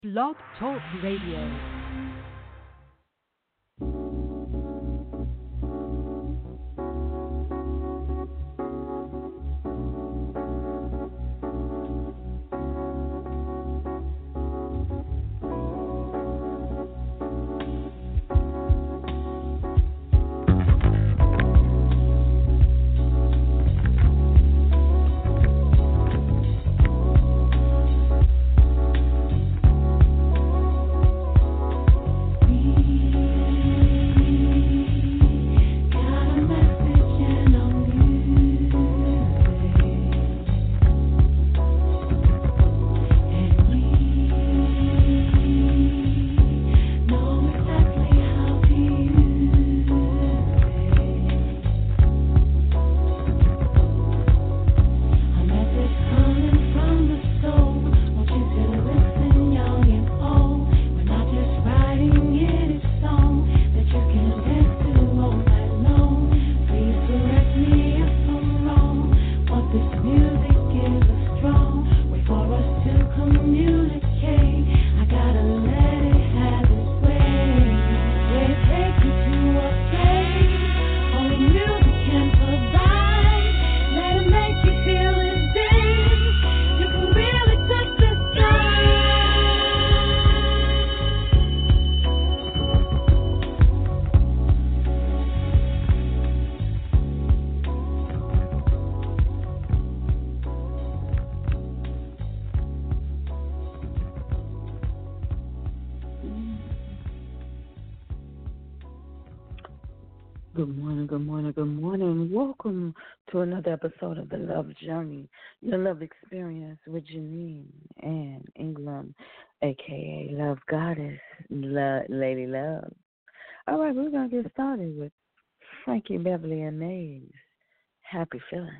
Blog Talk Radio. Good morning, good morning, good morning. Welcome to another episode of The Love Journey, your love experience with Janine and England, a.k.a. Love Goddess, Lady Love. All right, we're going to get started with Frankie Beverly and Mays. Happy Feelings.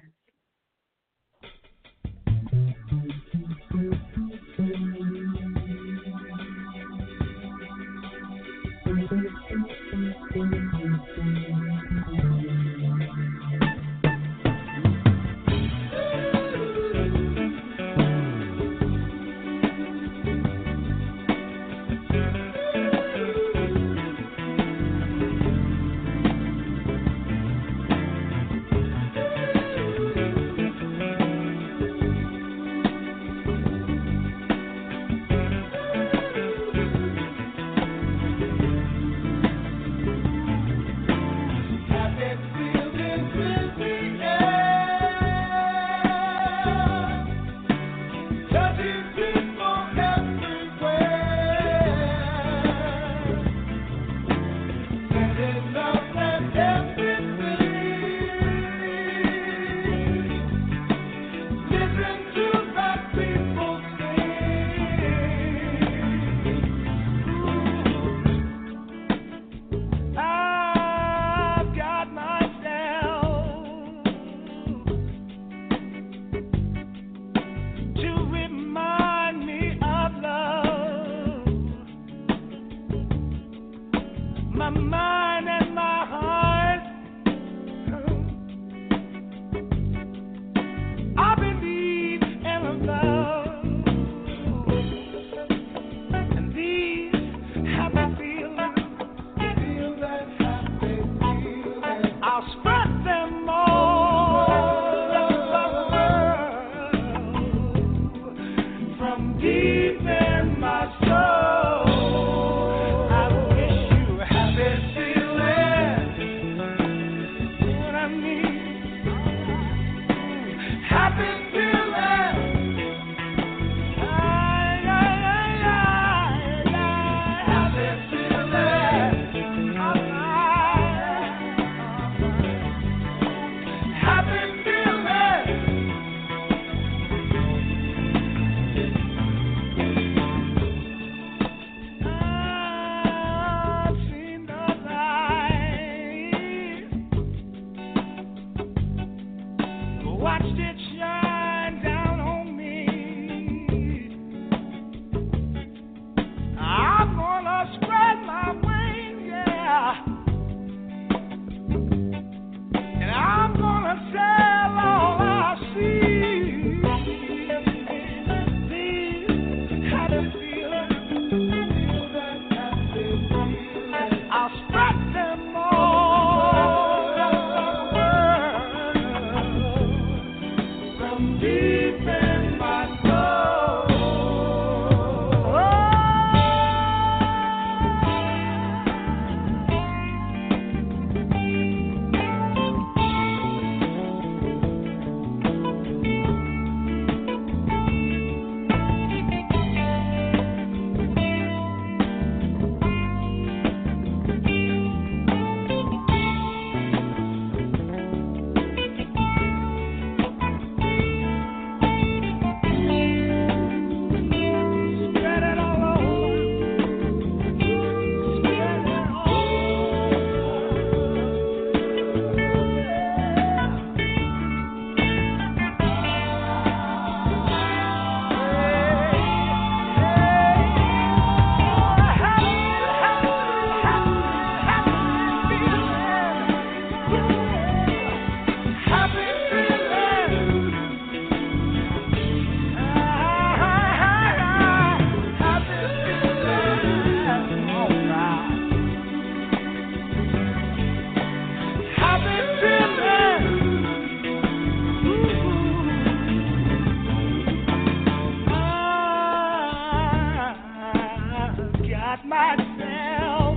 ask myself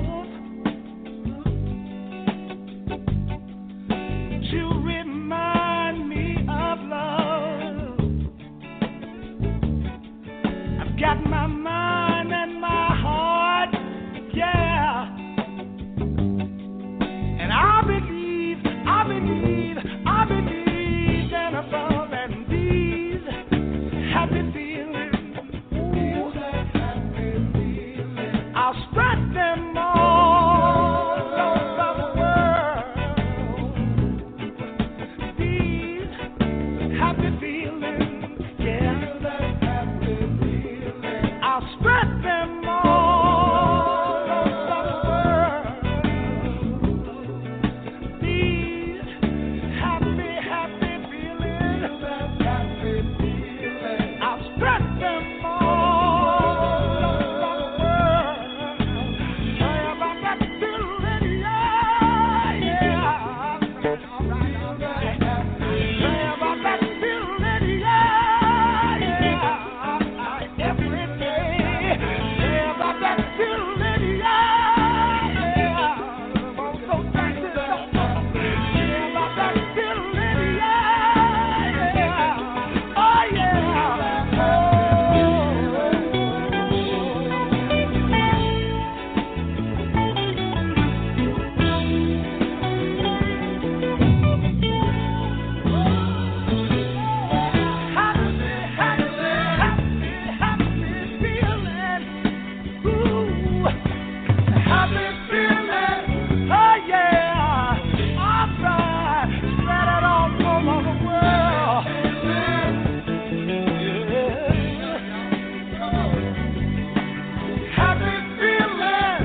to remind me of love. I've got my mind and my heart, yeah. And I believe in above and these happy feelings. Ooh, I'll spread them all over the world. These happy feelings, yeah. I'll spread them all over the world. These happy feelings, I'll spread them all over the world. Say about that feeling, yeah, yeah. All right. Say about that feeling, yeah, yeah. Every day. Say about that feeling, yeah, yeah. Won't go back to the say about that feeling, yeah, yeah. Oh, yeah. Happy feeling. Ooh, happy feeling. Oh, yeah. All right. Spread it all over the world. Yeah. Happy feeling.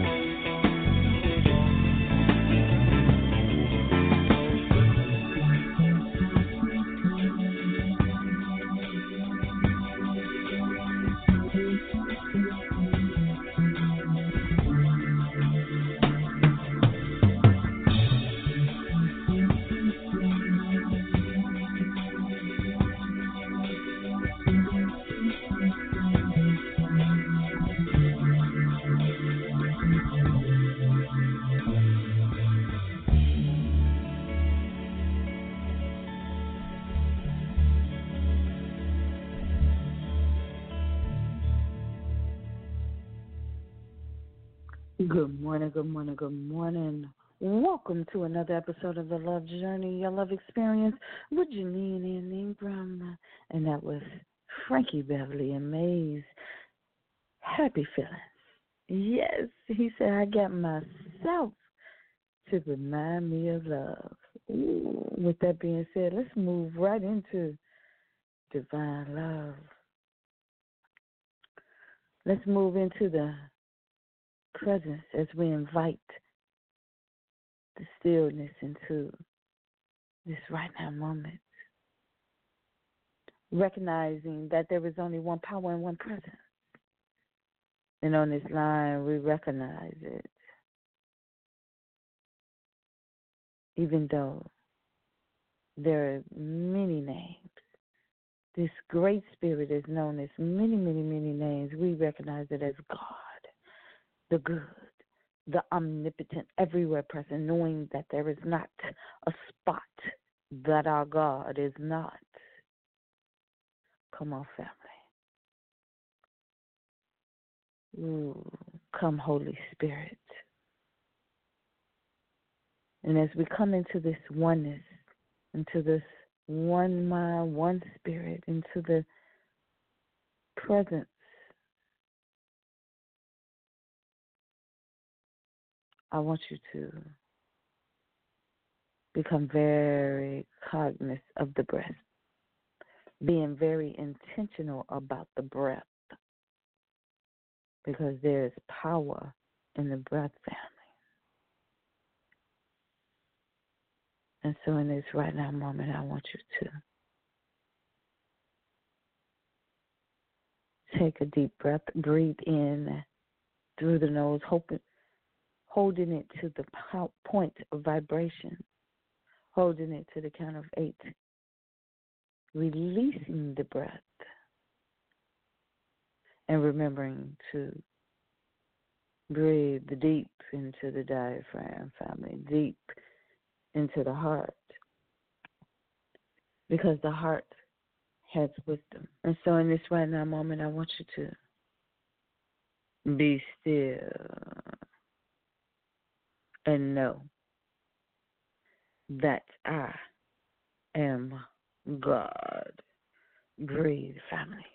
Good morning, good morning, good morning. Welcome to another episode of The Love Journey, Your Love Experience with Janine and Ingram. And that was Frankie Beverly and Mays. Happy feelings. Yes, he said, I got myself to remind me of love. Ooh, with that being said, let's move right into divine love. Let's move into the presence as we invite the stillness into this right now moment, recognizing that there is only one power and one presence. And on this line, we recognize it, even though there are many names. This great spirit is known as many, many, many names. We recognize it as God, the good, the omnipotent, everywhere present, knowing that there is not a spot that our God is not. Come on, family. Ooh, come, Holy Spirit. And as we come into this oneness, into this one mind, one spirit, into the presence, I want you to become very cognizant of the breath, being very intentional about the breath, because there is power in the breath, family. And so in this right now moment, I want you to take a deep breath, breathe in through the nose, holding it to the point of vibration, holding it to the count of 8, releasing the breath, and remembering to Breathe deep into the diaphragm, family, deep into the heart, because the heart has wisdom. And so in this right now moment, I want you to be still and know that I am God. Breathe, family.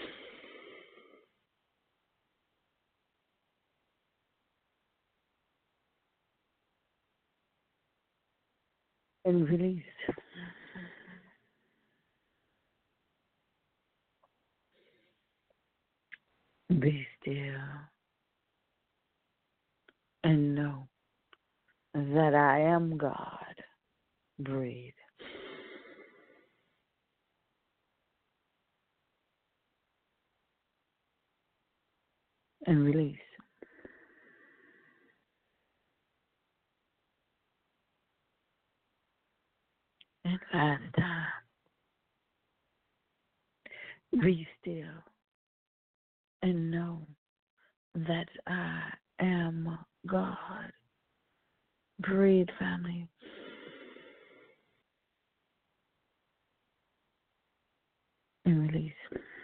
And release. Be still and know that I am God. Breathe. And release. And last time, be still and know that I am God. Breathe, family. And release.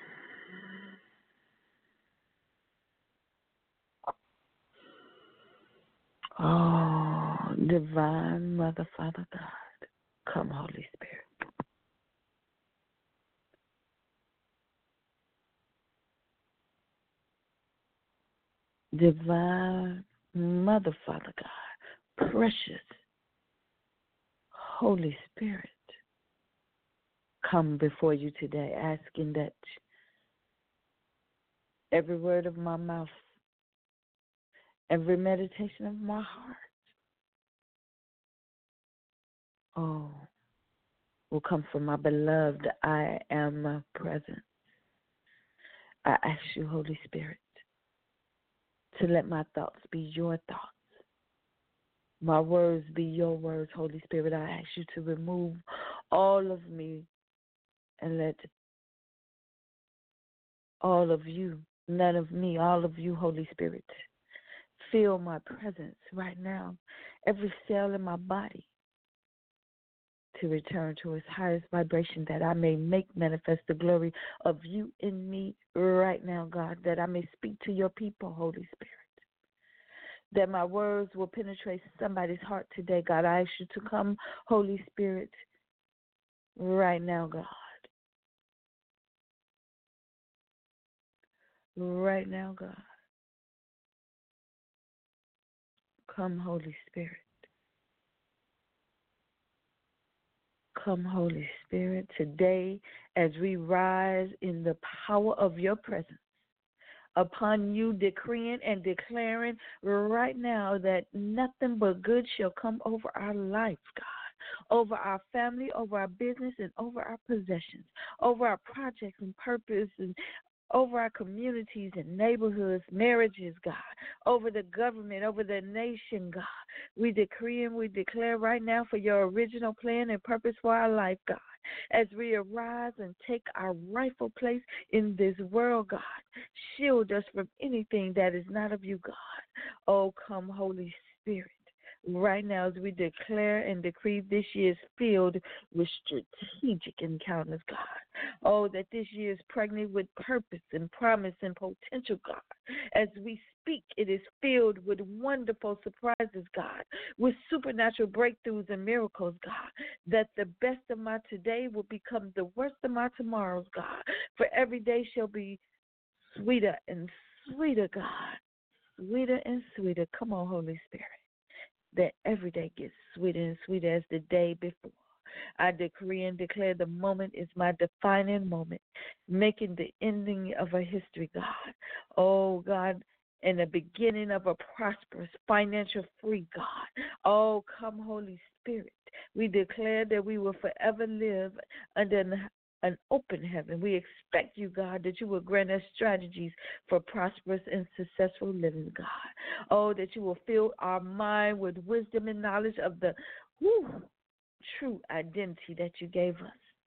Oh, divine Mother, Father, God, come, Holy Spirit. Divine Mother, Father, God, precious Holy Spirit, come before you today, asking that every word of my mouth, every meditation of my heart, oh, will come from my beloved I am present. I ask you, Holy Spirit, to let my thoughts be your thoughts. My words be your words, Holy Spirit. I ask you to remove all of me and let all of you, none of me, all of you, Holy Spirit, feel my presence right now, every cell in my body, to return to its highest vibration, that I may make manifest the glory of you in me right now, God, that I may speak to your people, Holy Spirit, that my words will penetrate somebody's heart today, God. I ask you to come, Holy Spirit, right now, God. Right now, God. Come, Holy Spirit. Come, Holy Spirit, today as we rise in the power of your presence, upon you decreeing and declaring right now that nothing but good shall come over our life, God, over our family, over our business, and over our possessions, over our projects and purpose, and over our communities and neighborhoods, marriages, God, over the government, over the nation, God. We decree and we declare right now for your original plan and purpose for our life, God, as we arise and take our rightful place in this world, God. Shield us from anything that is not of you, God. Oh, come, Holy Spirit. Right now, as we declare and decree this year is filled with strategic encounters, God. Oh, that this year is pregnant with purpose and promise and potential, God. As we speak, it is filled with wonderful surprises, God, with supernatural breakthroughs and miracles, God. That the best of my today will become the worst of my tomorrows, God. For every day shall be sweeter and sweeter, God. Sweeter and sweeter. Come on, Holy Spirit. That every day gets sweeter and sweeter as the day before. I decree and declare the moment is my defining moment, making the ending of a history, God. Oh, God, and the beginning of a prosperous, financial free, God. Oh, come, Holy Spirit. We declare that we will forever live under an open heaven. We expect you, God, that you will grant us strategies for prosperous and successful living, God. Oh, that you will fill our mind with wisdom and knowledge of the true identity that you gave us.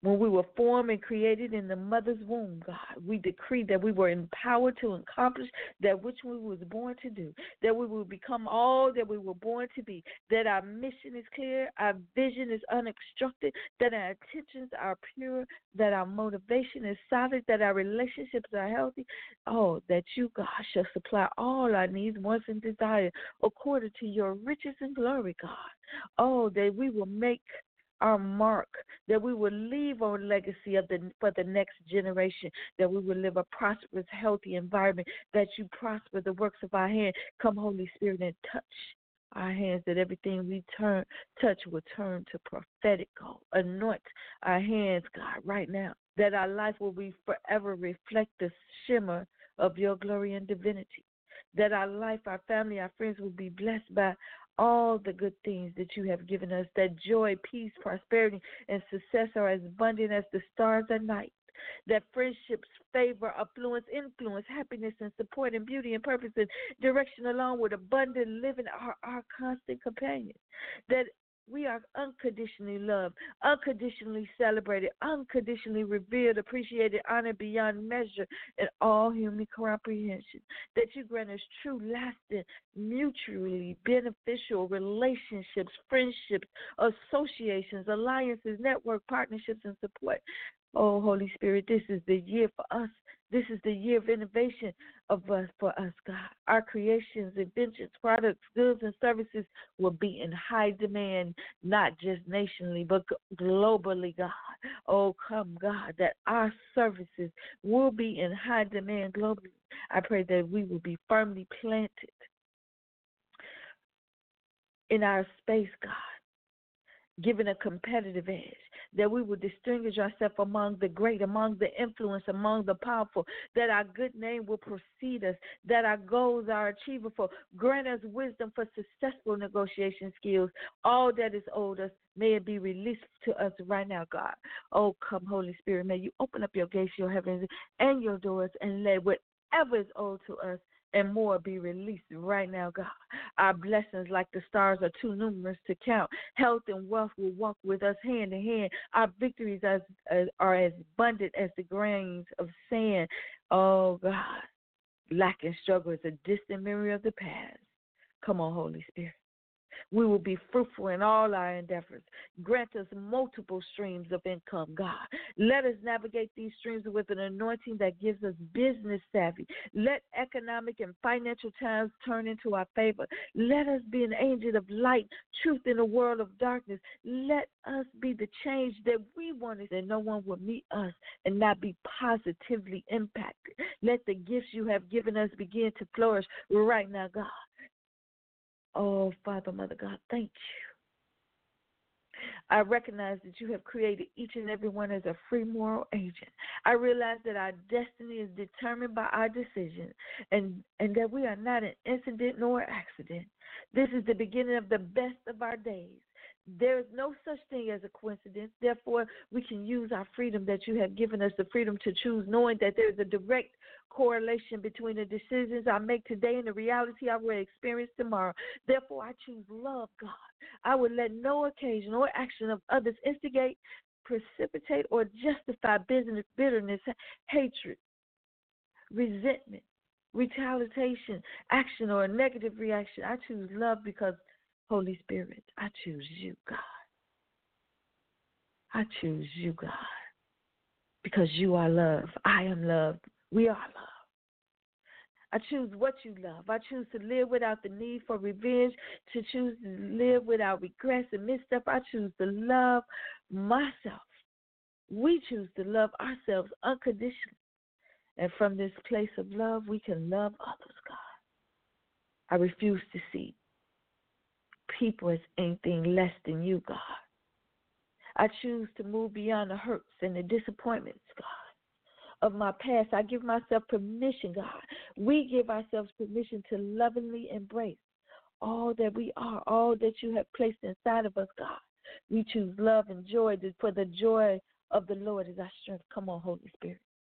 When we were formed and created in the mother's womb, God, we decreed that we were empowered to accomplish that which we was born to do, that we will become all that we were born to be, that our mission is clear, our vision is unobstructed, that our intentions are pure, that our motivation is solid, that our relationships are healthy. Oh, that you, God, shall supply all our needs, wants, and desires according to your riches and glory, God. Oh, that we will make our mark, that we will leave our legacy for the next generation, that we will live a prosperous, healthy environment, that you prosper the works of our hand. Come, Holy Spirit, and touch our hands, that everything we touch will turn to prophetic gold. Anoint our hands, God, right now, that our life will be forever reflect the shimmer of your glory and divinity, that our life, our family, our friends will be blessed by all the good things that you have given us, that joy, peace, prosperity, and success are as abundant as the stars at night, that friendships, favor, affluence, influence, happiness, and support, and beauty, and purpose, and direction along with abundant living are our constant companions, that we are unconditionally loved, unconditionally celebrated, unconditionally revered, appreciated, honored beyond measure in all human comprehension. That you grant us true, lasting, mutually beneficial relationships, friendships, associations, alliances, network, partnerships, and support. Oh, Holy Spirit, this is the year for us. This is the year of innovation for us, God. Our creations, inventions, products, goods, and services will be in high demand, not just nationally, but globally, God. Oh, come, God, that our services will be in high demand globally. I pray that we will be firmly planted in our space, God, given a competitive edge, that we will distinguish ourselves among the great, among the influence, among the powerful, that our good name will precede us, that our goals are achievable. Grant us wisdom for successful negotiation skills. All that is owed us, may it be released to us right now, God. Oh, come, Holy Spirit, may you open up your gates, your heavens, and your doors, and let whatever is owed to us and more be released right now, God. Our blessings, like the stars, are too numerous to count. Health and wealth will walk with us hand in hand. Our victories are as abundant as the grains of sand. Oh, God. Lack and struggle is a distant memory of the past. Come on, Holy Spirit. We will be fruitful in all our endeavors. Grant us multiple streams of income, God. Let us navigate these streams with an anointing that gives us business savvy. Let economic and financial times turn into our favor. Let us be an agent of light, truth in a world of darkness. Let us be the change that we wanted, that no one will meet us and not be positively impacted. Let the gifts you have given us begin to flourish right now, God. Oh, Father, Mother God, thank you. I recognize that you have created each and every one as a free moral agent. I realize that our destiny is determined by our decisions, and that we are not an incident nor an accident. This is the beginning of the best of our days. There is no such thing as a coincidence. Therefore, we can use our freedom that you have given us, the freedom to choose, knowing that there is a direct correlation between the decisions I make today and the reality I will experience tomorrow. Therefore, I choose love, God. I will let no occasion or action of others instigate, precipitate, or justify bitterness, hatred, resentment, retaliation, action, or a negative reaction. I choose love because, Holy Spirit, I choose you, God. I choose you, God, because you are love. I am love. We are love. I choose what you love. I choose to live without the need for revenge, to choose to live without regrets and misstep. I choose to love myself. We choose to love ourselves unconditionally. And from this place of love, we can love others, God. I refuse to see people as anything less than you, God. I choose to move beyond the hurts and the disappointments, God, of my past. I give myself permission, God. We give ourselves permission to lovingly embrace all that we are, all that you have placed inside of us, God. We choose love and joy, for the joy of the Lord is our strength. Come on, Holy Spirit.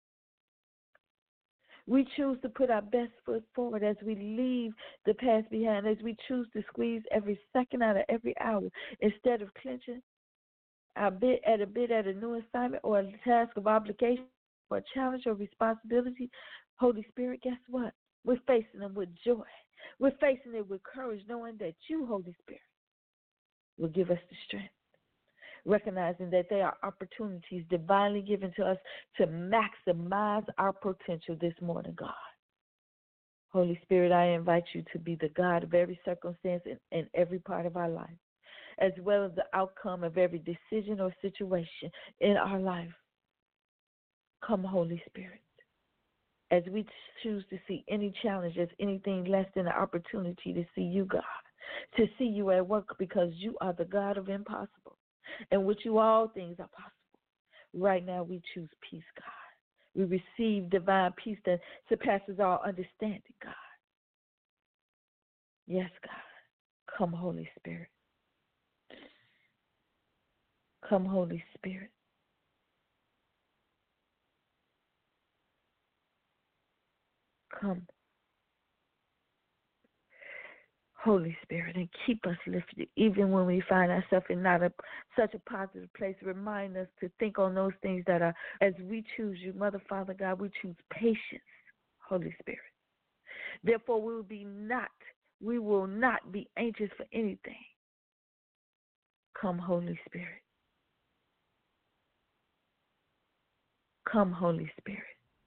We choose to put our best foot forward as we leave the past behind, as we choose to squeeze every second out of every hour instead of clenching a bit at a new assignment or a task of obligation or a challenge or responsibility, Holy Spirit, guess what? We're facing them with joy. We're facing it with courage, knowing that you, Holy Spirit, will give us the strength, recognizing that they are opportunities divinely given to us to maximize our potential this morning, God. Holy Spirit, I invite you to be the God of every circumstance in every part of our life, as well as the outcome of every decision or situation in our life. Come, Holy Spirit, as we choose to see any challenge as anything less than an opportunity to see you, God, to see you at work, because you are the God of impossible, and with you all things are possible. Right now we choose peace, God. We receive divine peace that surpasses all understanding, God. Yes, God. Come, Holy Spirit. Come, Holy Spirit. Come, Holy Spirit, and keep us lifted, even when we find ourselves in not such a positive place. Remind us to think on those things that are, as we choose you, Mother, Father, God, we choose patience, Holy Spirit. Therefore, we will not be anxious for anything. Come, Holy Spirit. Come, Holy Spirit.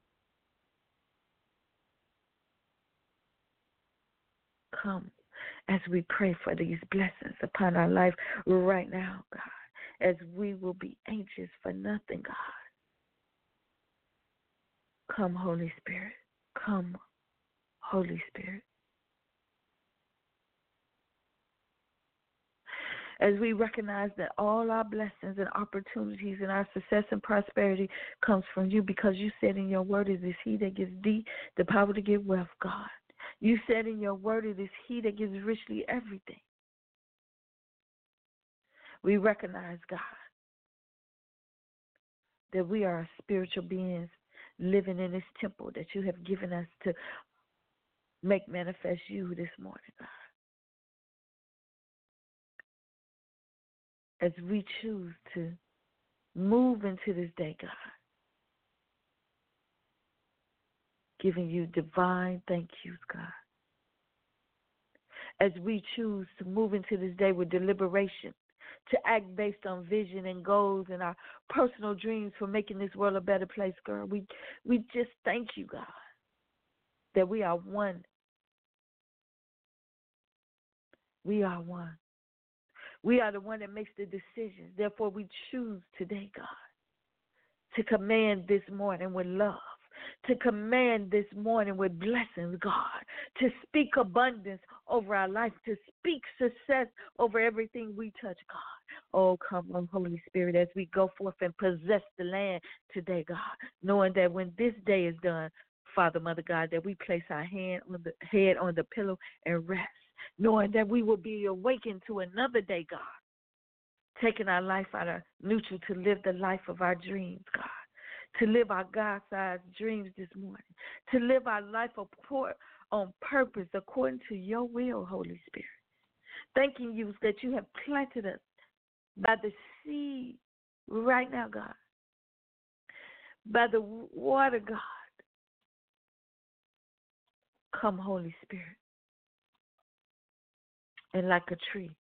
Come as we pray for these blessings upon our life right now, God, as we will be anxious for nothing, God. Come, Holy Spirit. Come, Holy Spirit. As we recognize that all our blessings and opportunities and our success and prosperity comes from you, because you said in your word, it is he that gives thee the power to get wealth, God. You said in your word, it is he that gives richly everything. We recognize, God, that we are spiritual beings living in this temple that you have given us to make manifest you this morning, God. As we choose to move into this day, God, giving you divine thank yous, God. As we choose to move into this day with deliberation, to act based on vision and goals and our personal dreams for making this world a better place, girl. We just thank you, God, that we are one. We are one. We are the one that makes the decisions. Therefore, we choose today, God, to command this morning with love, to command this morning with blessings, God, to speak abundance over our life, to speak success over everything we touch, God. Oh, come on, Holy Spirit, as we go forth and possess the land today, God, knowing that when this day is done, Father, Mother, God, that we place our head on the pillow and rest, knowing that we will be awakened to another day, God, taking our life out of neutral to live the life of our dreams, God, to live our God-sized dreams this morning, to live our life on purpose according to your will, Holy Spirit. Thanking you that you have planted us by the seed right now, God, by the water, God. Come, Holy Spirit. And like a tree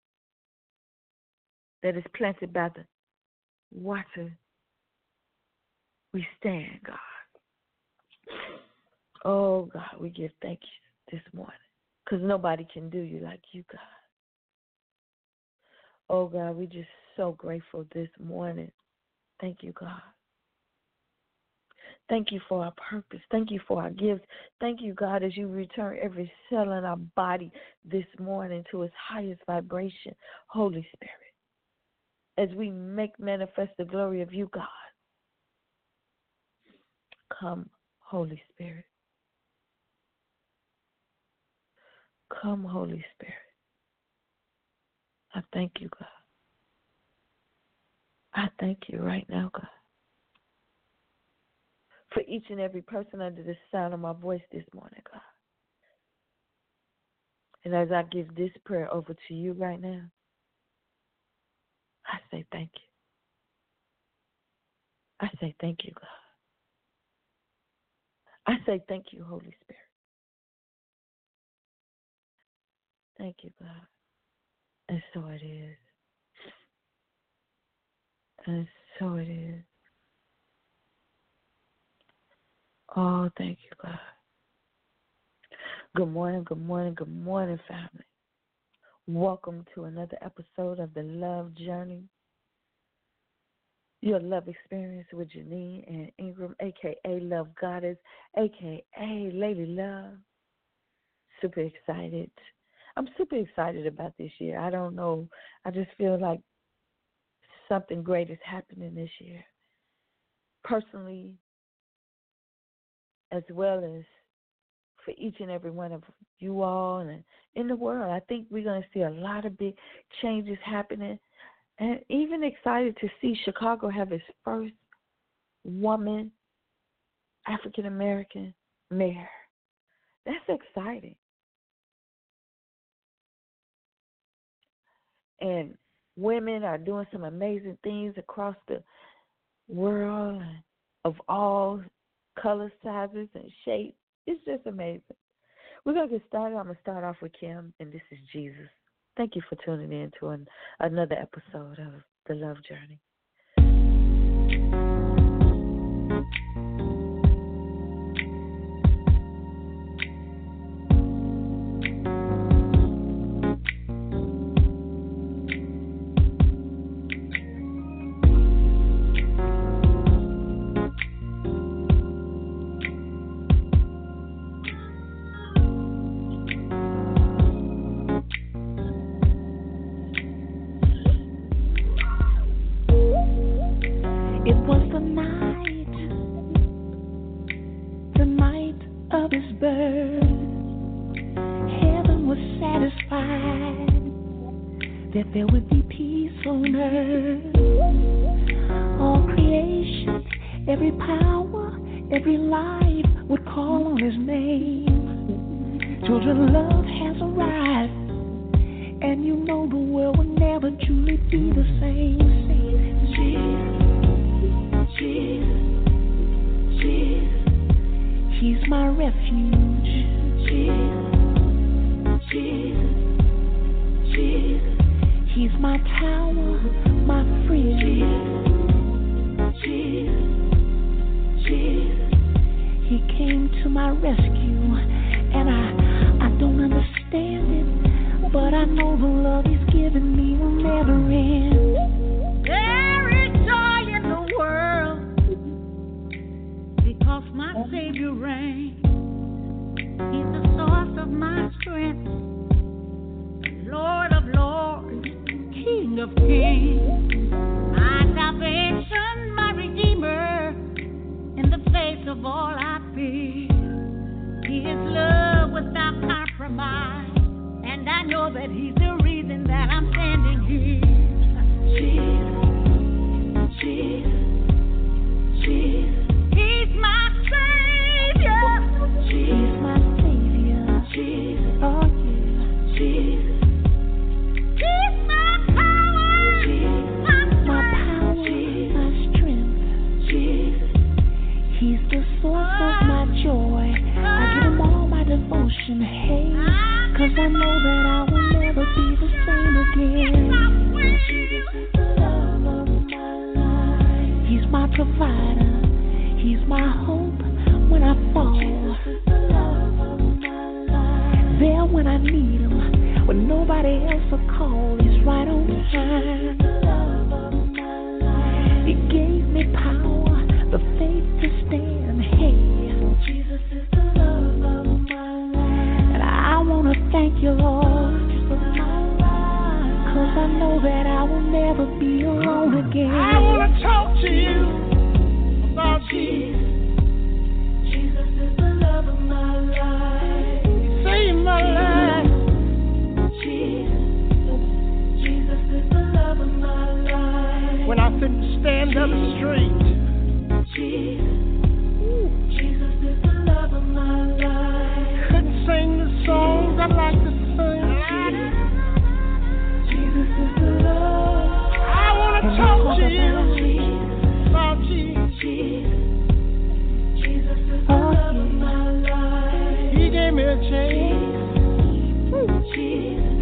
that is planted by the water, we stand, God. Oh, God, we give thank you this morning, because nobody can do you like you, God. Oh, God, we're just so grateful this morning. Thank you, God. Thank you for our purpose. Thank you for our gifts. Thank you, God, as you return every cell in our body this morning to its highest vibration, Holy Spirit, as we make manifest the glory of you, God. Come, Holy Spirit. Come, Holy Spirit. I thank you, God. I thank you right now, God, for each and every person under the sound of my voice this morning, God. And as I give this prayer over to you right now, I say thank you. I say thank you, God. I say thank you, Holy Spirit. Thank you, God. And so it is. And so it is. Oh, thank you, God. Good morning, good morning, good morning, family. Welcome to another episode of The Love Journey, your love experience with Janine and Ingram, a.k.a. Love Goddess, a.k.a. Lady Love. Super excited. I'm super excited about this year. I don't know. I just feel like something great is happening this year. Personally, as well as for each and every one of you all and in the world. I think we're going to see a lot of big changes happening. And even excited to see Chicago have its first woman, African-American mayor. That's exciting. And women are doing some amazing things across the world of all color, sizes, and shapes. It's just amazing. We're going to get started. I'm going to start off with Kim, and this is Jesus. Thank you for tuning in to another episode of The Love Journey. There would be peace on earth. All creation, every power, every life would call on his name. Children, love has arrived, and you know the world will never truly be the same. Jesus, Jesus, Jesus, he's my refuge. Jesus, Jesus, Jesus. He's my tower, my friend. Jesus, Jesus. He came to my rescue, and I don't understand it, but I know the love he's given me will never end. There is joy in the world because my Savior reigns. He's the source of my strength, Lord of Lords, King of Kings, my salvation, my Redeemer, in the face of all I fear. His love without compromise, and I know that he's the reason that I'm standing here. Jesus, Jesus, Jesus, he's my Savior. He's my Savior. Jesus, oh yeah. Jesus. Devotion, hey, 'cause I know that I will never be the same again. Jesus is the love of my life. He's my provider. He's my hope when I fall. Jesus is the love of my life. There when I need him, when nobody else will call. He's right on time. The love of my life. He gave me power, the faith to stand. Hey, Jesus is the love of I wanna thank you, Lord, for my life, 'cause I know that I will never be alone again. I wanna talk to you about Jesus. Jesus is the love of my life. He saved my life. Jesus is the love of my life. When I couldn't stand up straight. Jesus is the love of my life. Couldn't sing the songs I like to sing. Jesus is the love. I want to talk to you about Jesus.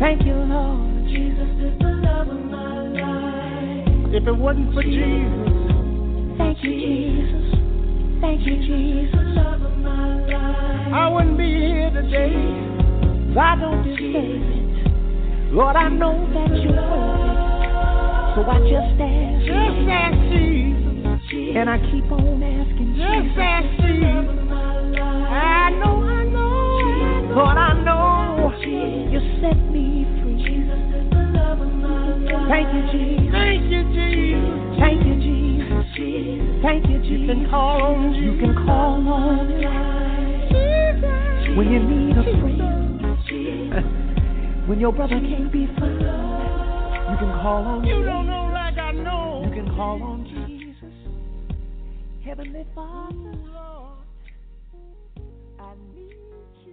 Thank you, Lord. Jesus is the love of my life. If it wasn't for Jesus. Thank you, Jesus. Thank you, Jesus. Love of my life. I wouldn't be here today. I don't deserve it. Lord, I know that you're worth it. So I just ask. Just ask Jesus. And I keep on asking. Just ask Jesus. I know. Lord, I know you set me free. Jesus is the love of my life. Thank you, Jesus. Thank you, Jesus. Thank you, Jesus. Thank you, Jesus. You can call on Jesus. You can call on Jesus. When you need a friend. When your brother can't be found. You can call on Jesus. You don't know like I know. You can call on Jesus. Heavenly Father, Lord, I need you.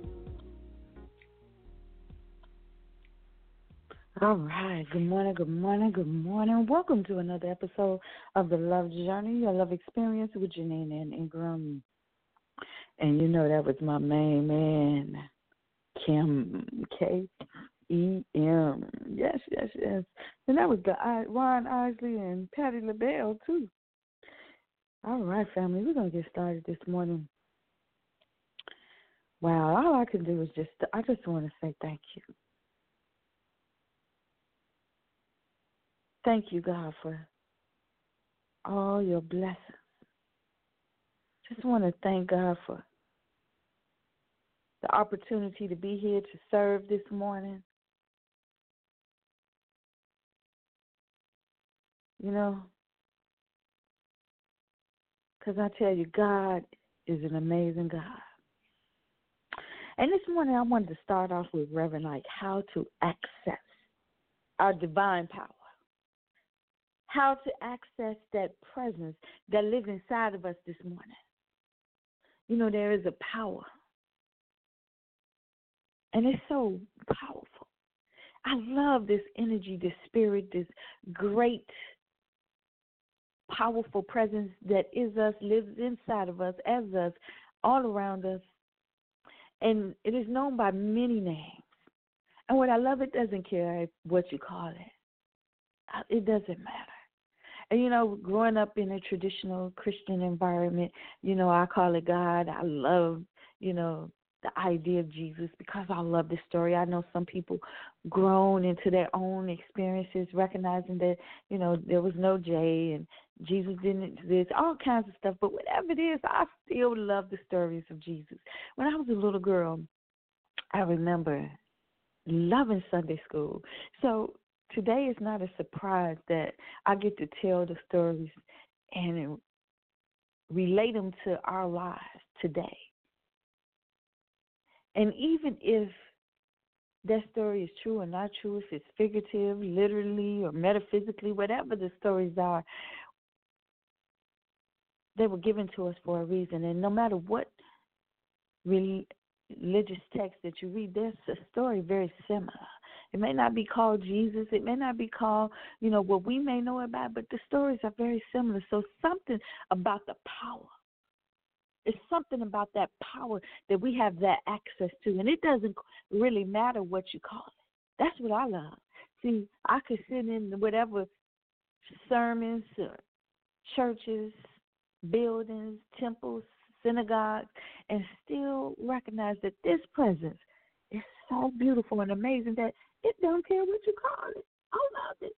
All right. Good morning, good morning, good morning. Welcome to another episode of The Love Journey, your love experience with Janine and Ingram. And you know that was my main man, Kim, K-E-M. Yes. And that was Ron Isley and Patti LaBelle, too. All right, family, we're going to get started this morning. Wow, all I can do is I just want to say thank you. Thank you, God, for all your blessings. Just want to thank God for the opportunity to be here to serve this morning. You know, because I tell you, God is an amazing God. And this morning I wanted to start off with Reverend, like how to access our divine power. How to access that presence that lives inside of us this morning. You know, there is a power. And it's so powerful. I love this energy, this spirit, this great, powerful presence that is us, lives inside of us, as us, all around us. And it is known by many names. And what I love, it doesn't care what you call it. It doesn't matter. And, you know, growing up in a traditional Christian environment, you know, I call it God. I love, you know, the idea of Jesus because I love this story. I know some people grown into their own experiences, recognizing that, you know, there was no J and Jesus didn't exist, all kinds of stuff. But whatever it is, I still love the stories of Jesus. When I was a little girl, I remember loving Sunday school. So today is not a surprise that I get to tell the stories and relate them to our lives today. And even if that story is true or not true, if it's figurative, literally, or metaphysically, whatever the stories are, they were given to us for a reason. And no matter what religious text that you read, there's a story very similar. It may not be called Jesus. It may not be called, you know, what we may know about, but the stories are very similar. So something about the power. It's something about that power that we have that access to. And it doesn't really matter what you call it. That's what I love. See, I could sit in whatever sermons, churches, buildings, temples, synagogues, and still recognize that this presence is so beautiful and amazing that it don't care what you call it. I love it.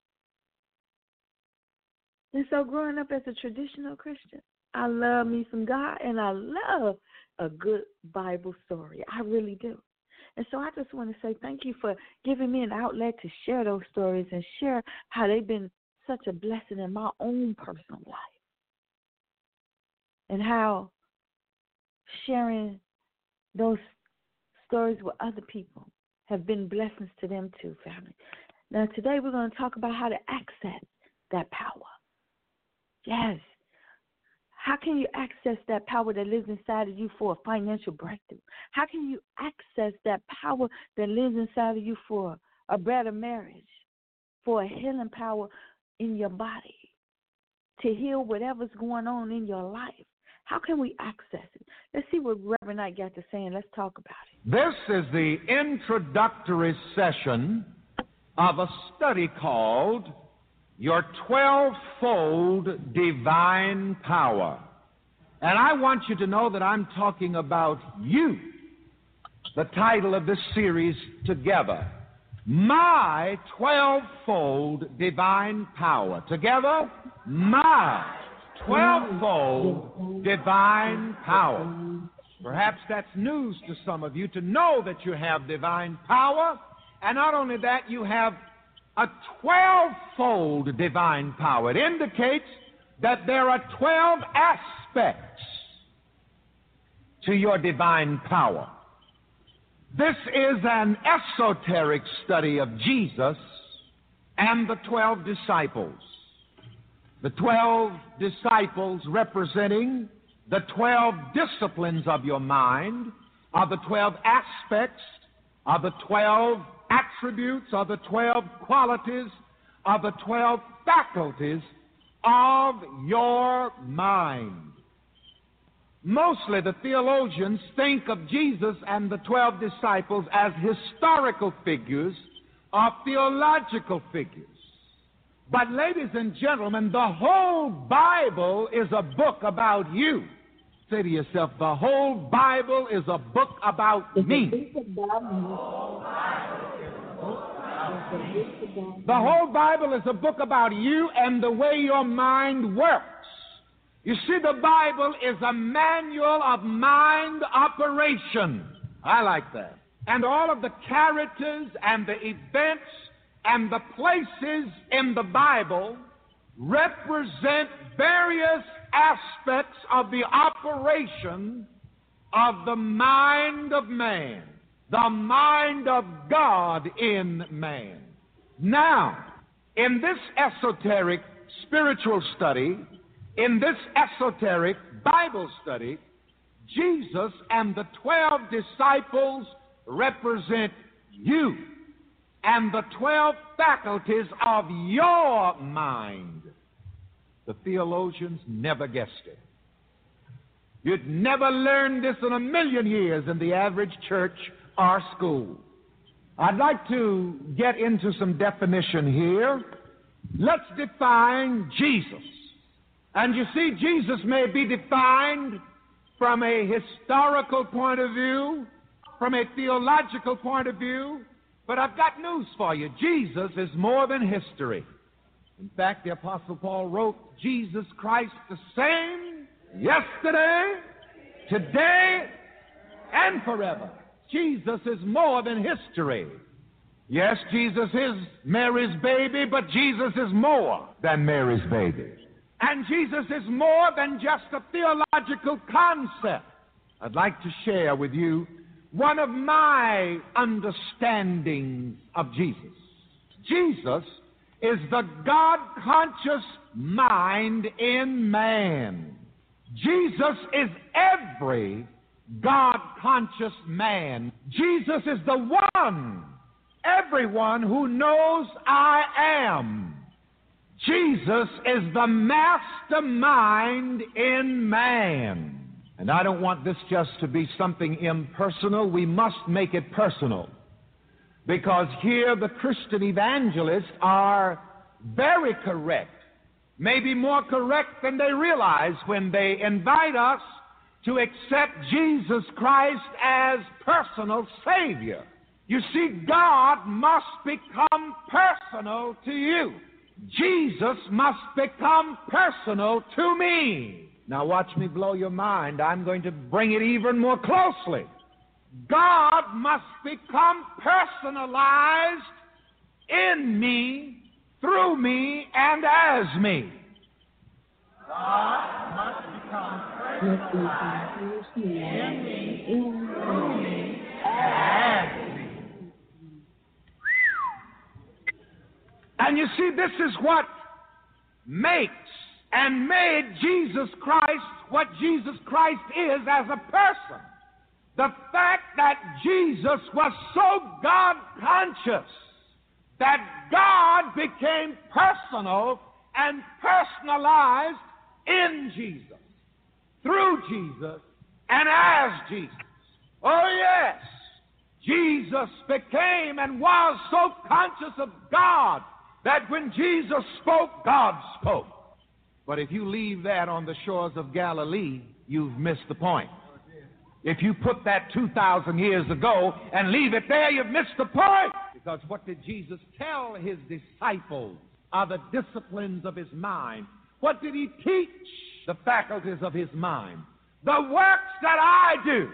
And so growing up as a traditional Christian, I love me some God, and I love a good Bible story. I really do. And so I just want to say thank you for giving me an outlet to share those stories and share how they've been such a blessing in my own personal life. And how sharing those stories with other people have been blessings to them too, family. Now, today we're going to talk about how to access that power. Yes. How can you access that power that lives inside of you for a financial breakthrough? How can you access that power that lives inside of you for a better marriage, for a healing power in your body, to heal whatever's going on in your life? How can we access it? Let's see what Reverend Knight got to say, and let's talk about it. This is the introductory session of a study called Your 12-Fold Divine Power. And I want you to know that I'm talking about you. The title of this series, Together, My 12-Fold Divine Power. Together, My 12-Fold Divine Power. Perhaps that's news to some of you to know that you have divine power. And not only that, you have a 12-fold divine power. It indicates that there are 12 aspects to your divine power. This is an esoteric study of Jesus and the 12 disciples. The 12 disciples representing the 12 disciplines of your mind are the 12 aspects, are the 12 attributes, are the 12 qualities, are the 12 faculties of your mind. Mostly the theologians think of Jesus and the 12 disciples as historical figures or theological figures. But ladies and gentlemen, the whole Bible is a book about you. Say to yourself, the whole Bible is a book about me. The whole Bible is a book about you and the way your mind works. You see, the Bible is a manual of mind operation. I like that. And all of the characters and the events and the places in the Bible represent various aspects of the operation of the mind of man, the mind of God in man. Now, in this esoteric spiritual study, in this esoteric Bible study, Jesus and the 12 disciples represent you and the 12 faculties of your mind. The theologians never guessed it. You'd never learned this in a million years in the average church or school. I'd like to get into some definition here. Let's define Jesus. And you see, Jesus may be defined from a historical point of view, from a theological point of view, but I've got news for you. Jesus is more than history. In fact, the Apostle Paul wrote, Jesus Christ the same yesterday, today, and forever. Jesus is more than history. Yes, Jesus is Mary's baby, but Jesus is more than Mary's baby. And Jesus is more than just a theological concept. I'd like to share with you one of my understandings of Jesus. Jesus is the God-conscious mind in man. Jesus is every God-conscious man. Jesus is the one, everyone who knows I am. Jesus is the mastermind in man. And I don't want this just to be something impersonal. We must make it personal. Because here the Christian evangelists are very correct, maybe more correct than they realize when they invite us to accept Jesus Christ as personal Savior. You see, God must become personal to you. Jesus must become personal to me. Now watch me blow your mind. I'm going to bring it even more closely. God must become personalized in me, through me, and as me. God must become personalized in me, through me, and as me. And you see, this is what makes and made Jesus Christ what Jesus Christ is as a person. The fact that Jesus was so God-conscious that God became personal and personalized in Jesus, through Jesus, and as Jesus. Oh, yes, Jesus became and was so conscious of God that when Jesus spoke, God spoke. But if you leave that on the shores of Galilee, you've missed the point. If you put that 2,000 years ago and leave it there, you've missed the point. Because what did Jesus tell his disciples are the disciplines of his mind? What did he teach? The faculties of his mind. The works that I do,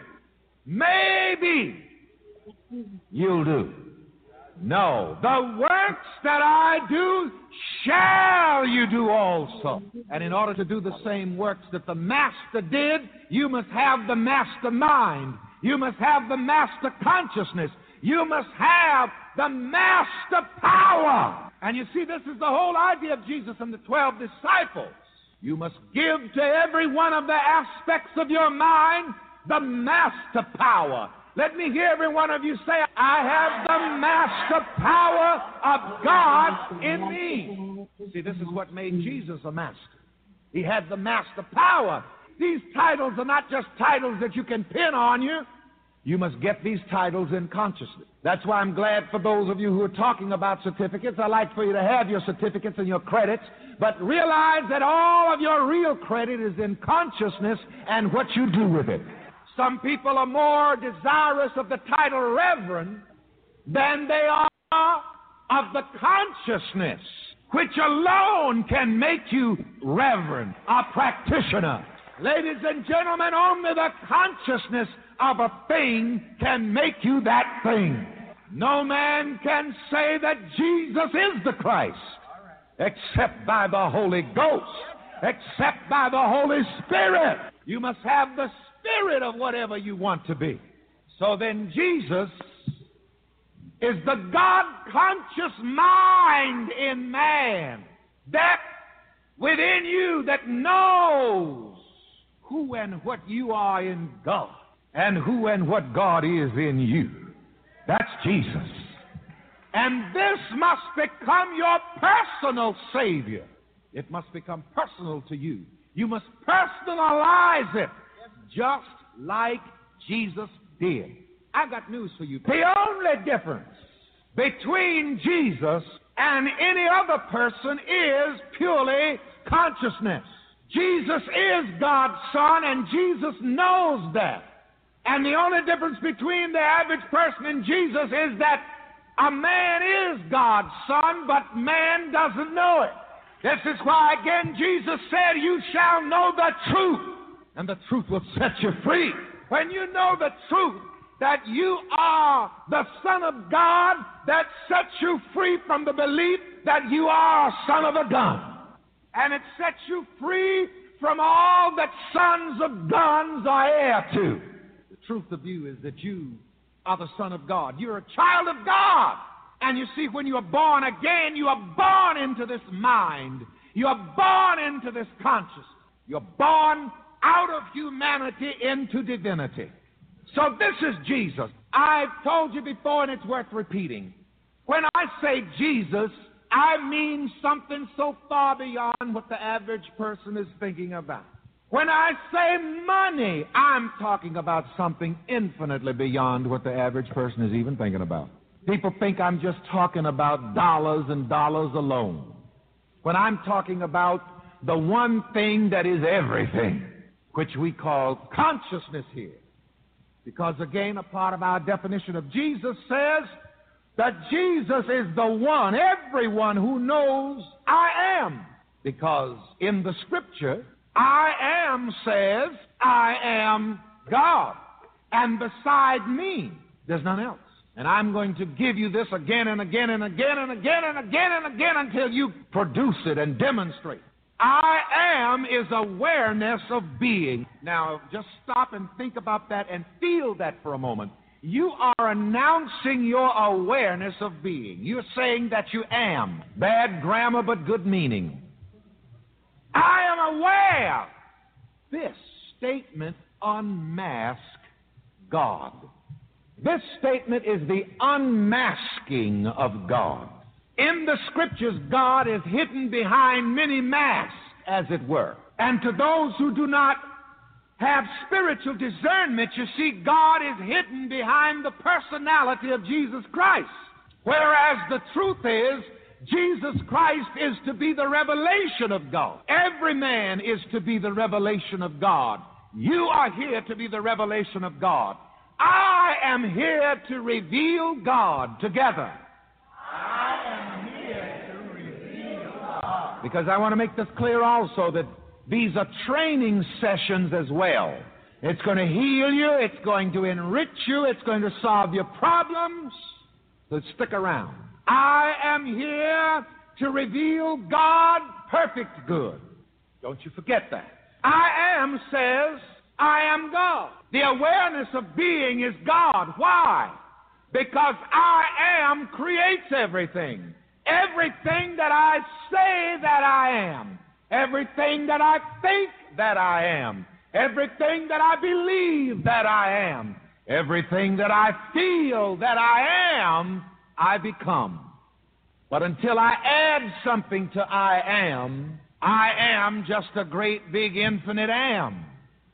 maybe you'll do. No, the works that I do shall you do also. And in order to do the same works that the master did, you must have the master mind. You must have the master consciousness. You must have the master power. And you see, this is the whole idea of Jesus and the 12 disciples. You must give to every one of the aspects of your mind the master power. Let me hear every one of you say, I have the master power of God in me. See, this is what made Jesus a master. He had the master power. These titles are not just titles that you can pin on you. You must get these titles in consciousness. That's why I'm glad for those of you who are talking about certificates. I like for you to have your certificates and your credits, but realize that all of your real credit is in consciousness and what you do with it. Some people are more desirous of the title Reverend than they are of the consciousness, which alone can make you Reverend, a practitioner. Ladies and gentlemen, only the consciousness of a thing can make you that thing. No man can say that Jesus is the Christ except by the Holy Ghost, except by the Holy Spirit. You must have the Spirit of whatever you want to be. So then Jesus is the God-conscious mind in man, that within you that knows who and what you are in God and who and what God is in you. That's Jesus. And this must become your personal Savior. It must become personal to you. You must personalize it just like Jesus did. I've got news for you. The only difference between Jesus and any other person is purely consciousness. Jesus is God's Son, and Jesus knows that. And the only difference between the average person and Jesus is that a man is God's Son, but man doesn't know it. This is why, again, Jesus said, you shall know the truth, and the truth will set you free. When you know the truth, that you are the Son of God, that sets you free from the belief that you are a son of a gun. And it sets you free from all that sons of guns are heir to. The truth of you is that you are the Son of God. You're a child of God. And you see, when you are born again, you are born into this mind. You are born into this consciousness. You're born out of humanity into divinity. So this is Jesus. I've told you before, and it's worth repeating. When I say Jesus, I mean something so far beyond what the average person is thinking about. When I say money, I'm talking about something infinitely beyond what the average person is even thinking about. People think I'm just talking about dollars and dollars alone. When I'm talking about the one thing that is everything, which we call consciousness here. Because again, a part of our definition of Jesus says that Jesus is the one, everyone who knows I am. Because in the Scripture, I am says, I am God. And beside me, there's none else. And I'm going to give you this again and again and again and again and again and again until you produce it and demonstrate. I am is awareness of being. Now, just stop and think about that and feel that for a moment. You are announcing your awareness of being. You're saying that you am. Bad grammar, but good meaning. I am aware. This statement unmasks God. This statement is the unmasking of God. In the Scriptures, God is hidden behind many masks, as it were. And to those who do not have spiritual discernment, you see, God is hidden behind the personality of Jesus Christ. Whereas the truth is, Jesus Christ is to be the revelation of God. Every man is to be the revelation of God. You are here to be the revelation of God. I am here to reveal God together. I am here to reveal God. Because I want to make this clear also that these are training sessions as well. It's going to heal you. It's going to enrich you. It's going to solve your problems. So stick around. I am here to reveal God perfect good. Don't you forget that. I am says, I am God. The awareness of being is God. Why? Because I am creates everything. Everything that I say that I am. Everything that I think that I am. Everything that I believe that I am. Everything that I feel that I am, I become. But until I add something to I am just a great big infinite am.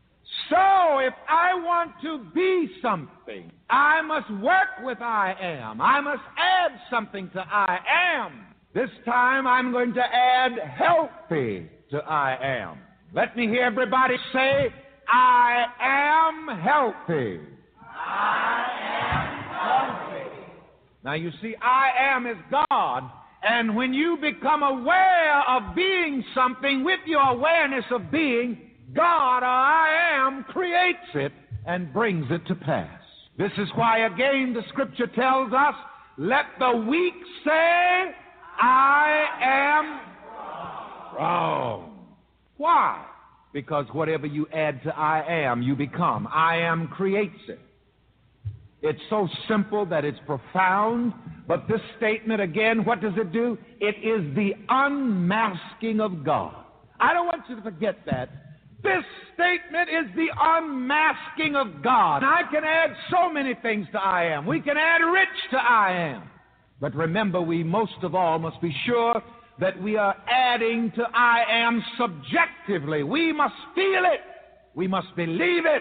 So if I want to be something, I must work with I am. I must add something to I am. This time I'm going to add healthy to I am. Let me hear everybody say, I am healthy. I am healthy. Now you see, I am is God, and when you become aware of being something with your awareness of being, God, or I am, creates it and brings it to pass. This is why, again, the Scripture tells us, let the weak say, I am wrong. Why? Because whatever you add to I am, you become. I am creates it. It's so simple that it's profound, but this statement, again, what does it do? It is the unmasking of God. I don't want you to forget that. This statement is the unmasking of God. I can add so many things to I am. We can add rich to I am. But remember, we most of all must be sure that we are adding to I am subjectively. We must feel it. We must believe it.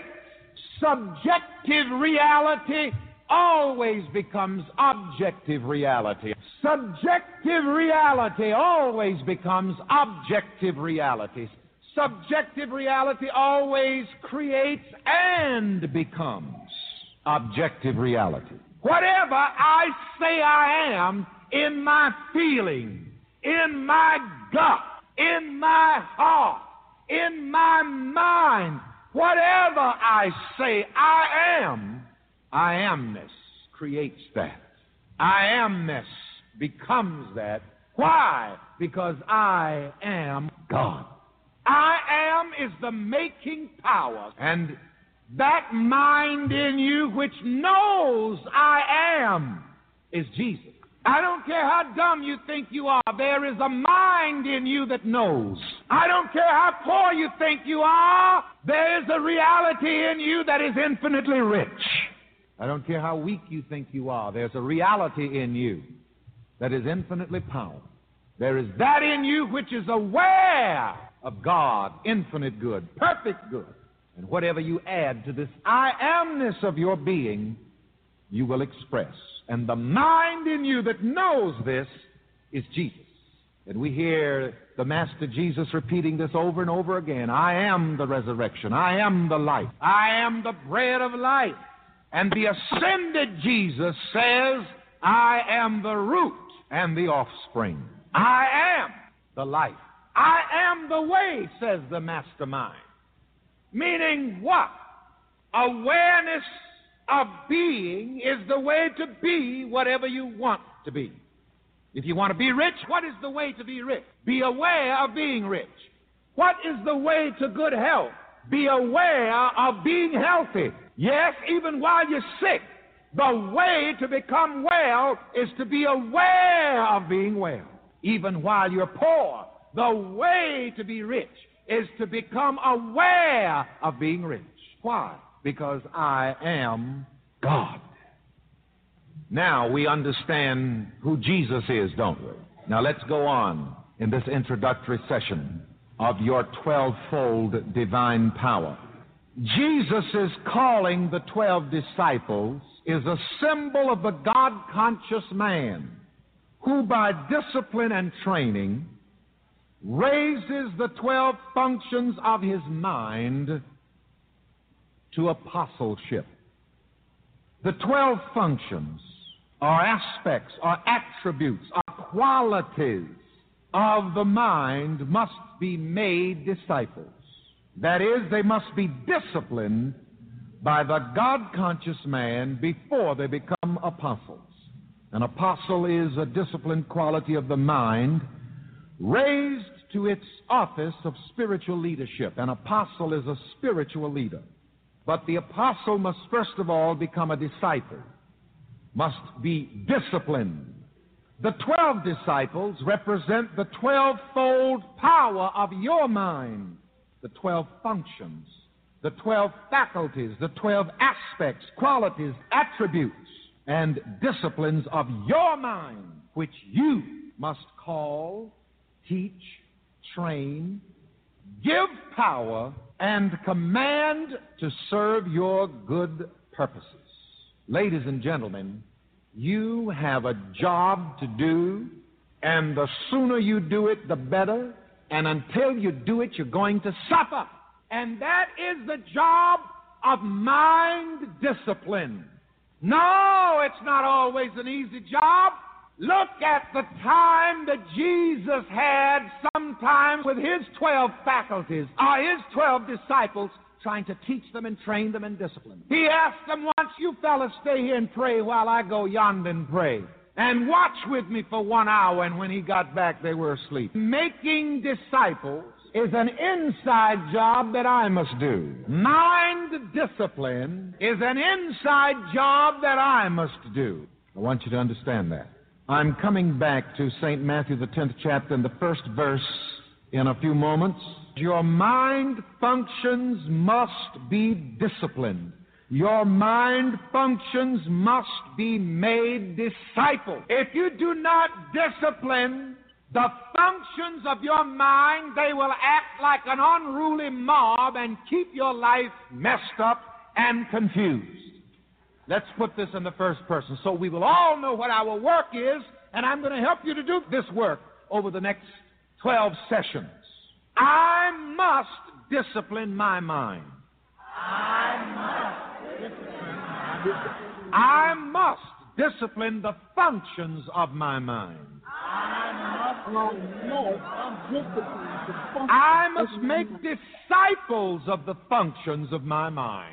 Subjective reality always becomes objective reality. Subjective reality always becomes objective reality. Subjective reality always creates and becomes objective reality. Whatever I say I am in my feeling, in my gut, in my heart, in my mind, whatever I say I am, I amness creates that. I amness becomes that. Why? Because I am God. I am is the making power. And that mind in you which knows I am is Jesus. I don't care how dumb you think you are. There is a mind in you that knows. I don't care how poor you think you are. There is a reality in you that is infinitely rich. I don't care how weak you think you are. There's a reality in you that is infinitely powerful. There is that in you which is aware of God, infinite good, perfect good. And whatever you add to this I amness of your being, you will express. And the mind in you that knows this is Jesus. And we hear the Master Jesus repeating this over and over again. I am the resurrection. I am the life. I am the bread of life. And the ascended Jesus says, I am the root and the offspring. I am the life. I am the way, says the mastermind. Meaning what? Awareness of being is the way to be whatever you want to be. If you want to be rich, what is the way to be rich? Be aware of being rich. What is the way to good health? Be aware of being healthy. Yes, even while you're sick, the way to become well is to be aware of being well. Even while you're poor, the way to be rich is to become aware of being rich. Why? Because I am God. Now we understand who Jesus is, don't we? Now let's go on in this introductory session of your 12-fold divine power. Jesus' calling the 12 disciples is a symbol of the God-conscious man who, by discipline and training, raises the 12 functions of his mind to apostleship. The 12 functions are aspects, are attributes, are qualities of the mind must be made disciples. That is, they must be disciplined by the God-conscious man before they become apostles. An apostle is a disciplined quality of the mind raised to its office of spiritual leadership. An apostle is a spiritual leader. But the apostle must first of all become a disciple, must be disciplined. The 12 disciples represent the 12-fold power of your mind, the 12 functions, the 12 faculties, the 12 aspects, qualities, attributes, and disciplines of your mind, which you must call, teach, train, give power, and command to serve your good purposes. Ladies and gentlemen, you have a job to do, and the sooner you do it, the better. And until you do it, you're going to suffer. And that is the job of mind discipline. No, it's not always an easy job. Look at the time that Jesus had sometimes with his 12 faculties, or his 12 disciples, trying to teach them and train them and discipline. He asked them once, "You fellas stay here and pray while I go yonder and pray. And watch with me for 1 hour." And when he got back, they were asleep. Making disciples is an inside job that I must do. Mind discipline is an inside job that I must do. I want you to understand that. I'm coming back to St. Matthew, the 10th chapter, and the first verse in a few moments. Your mind functions must be disciplined. Your mind functions must be made disciples. If you do not discipline the functions of your mind, they will act like an unruly mob and keep your life messed up and confused. Let's put this in the first person so we will all know what our work is, and I'm going to help you to do this work over the next 12 sessions. I must discipline my mind. I must discipline the functions of my mind. I must make disciples of the functions of my mind.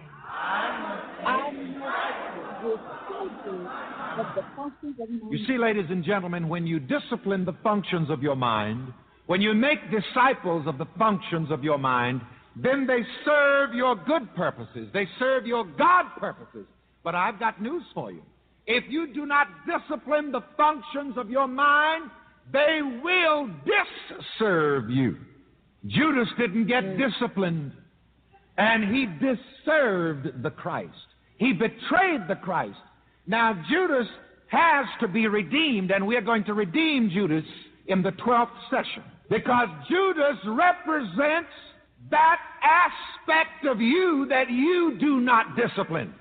You see, ladies and gentlemen, when you discipline the functions of your mind, when you make disciples of the functions of your mind, then they serve your good purposes. They serve your God purposes. But I've got news for you. If you do not discipline the functions of your mind, they will disserve you. Judas didn't get disciplined, and he disserved the Christ. He betrayed the Christ. Now, Judas has to be redeemed, and we're going to redeem Judas in the 12th session, because Judas represents that aspect of you that you do not discipline.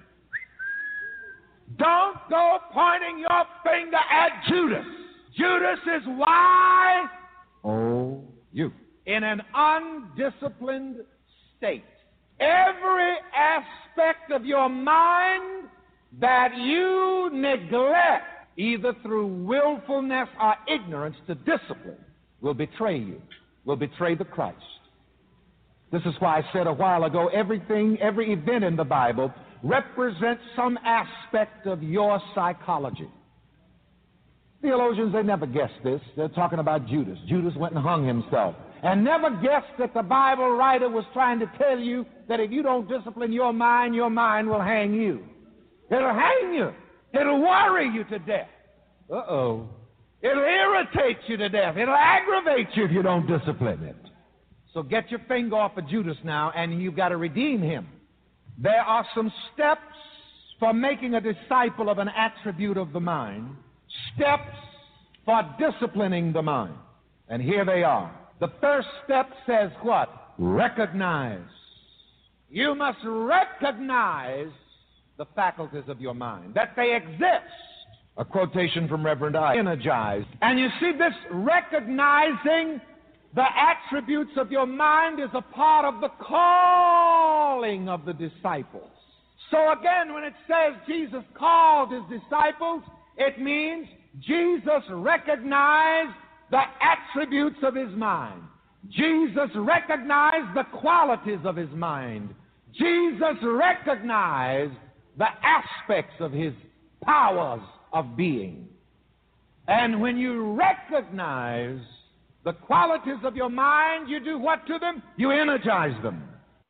Don't go pointing your finger at Judas. Judas is Y-O-U. In an undisciplined state. Every aspect of your mind that you neglect, either through willfulness or ignorance to discipline, will betray you, will betray the Christ. This is why I said a while ago, every event in the Bible represents some aspect of your psychology. Theologians, they never guessed this. They're talking about Judas. Judas went and hung himself. And never guessed that the Bible writer was trying to tell you that if you don't discipline your mind will hang you. It'll hang you. It'll worry you to death. Uh-oh. It'll irritate you to death. It'll aggravate you if you don't discipline it. So get your finger off of Judas now, and you've got to redeem him. There are some steps for making a disciple of an attribute of the mind, steps for disciplining the mind. And here they are. The first step says what? Recognize. You must recognize the faculties of your mind, that they exist. A quotation from Reverend I. Energized. And you see, this recognizing the attributes of your mind is a part of the calling of the disciples. So again, when it says Jesus called his disciples, it means Jesus recognized the attributes of his mind. Jesus recognized the qualities of his mind. Jesus recognized the aspects of his powers of being. And when you recognize the qualities of your mind, you do what to them? You energize them.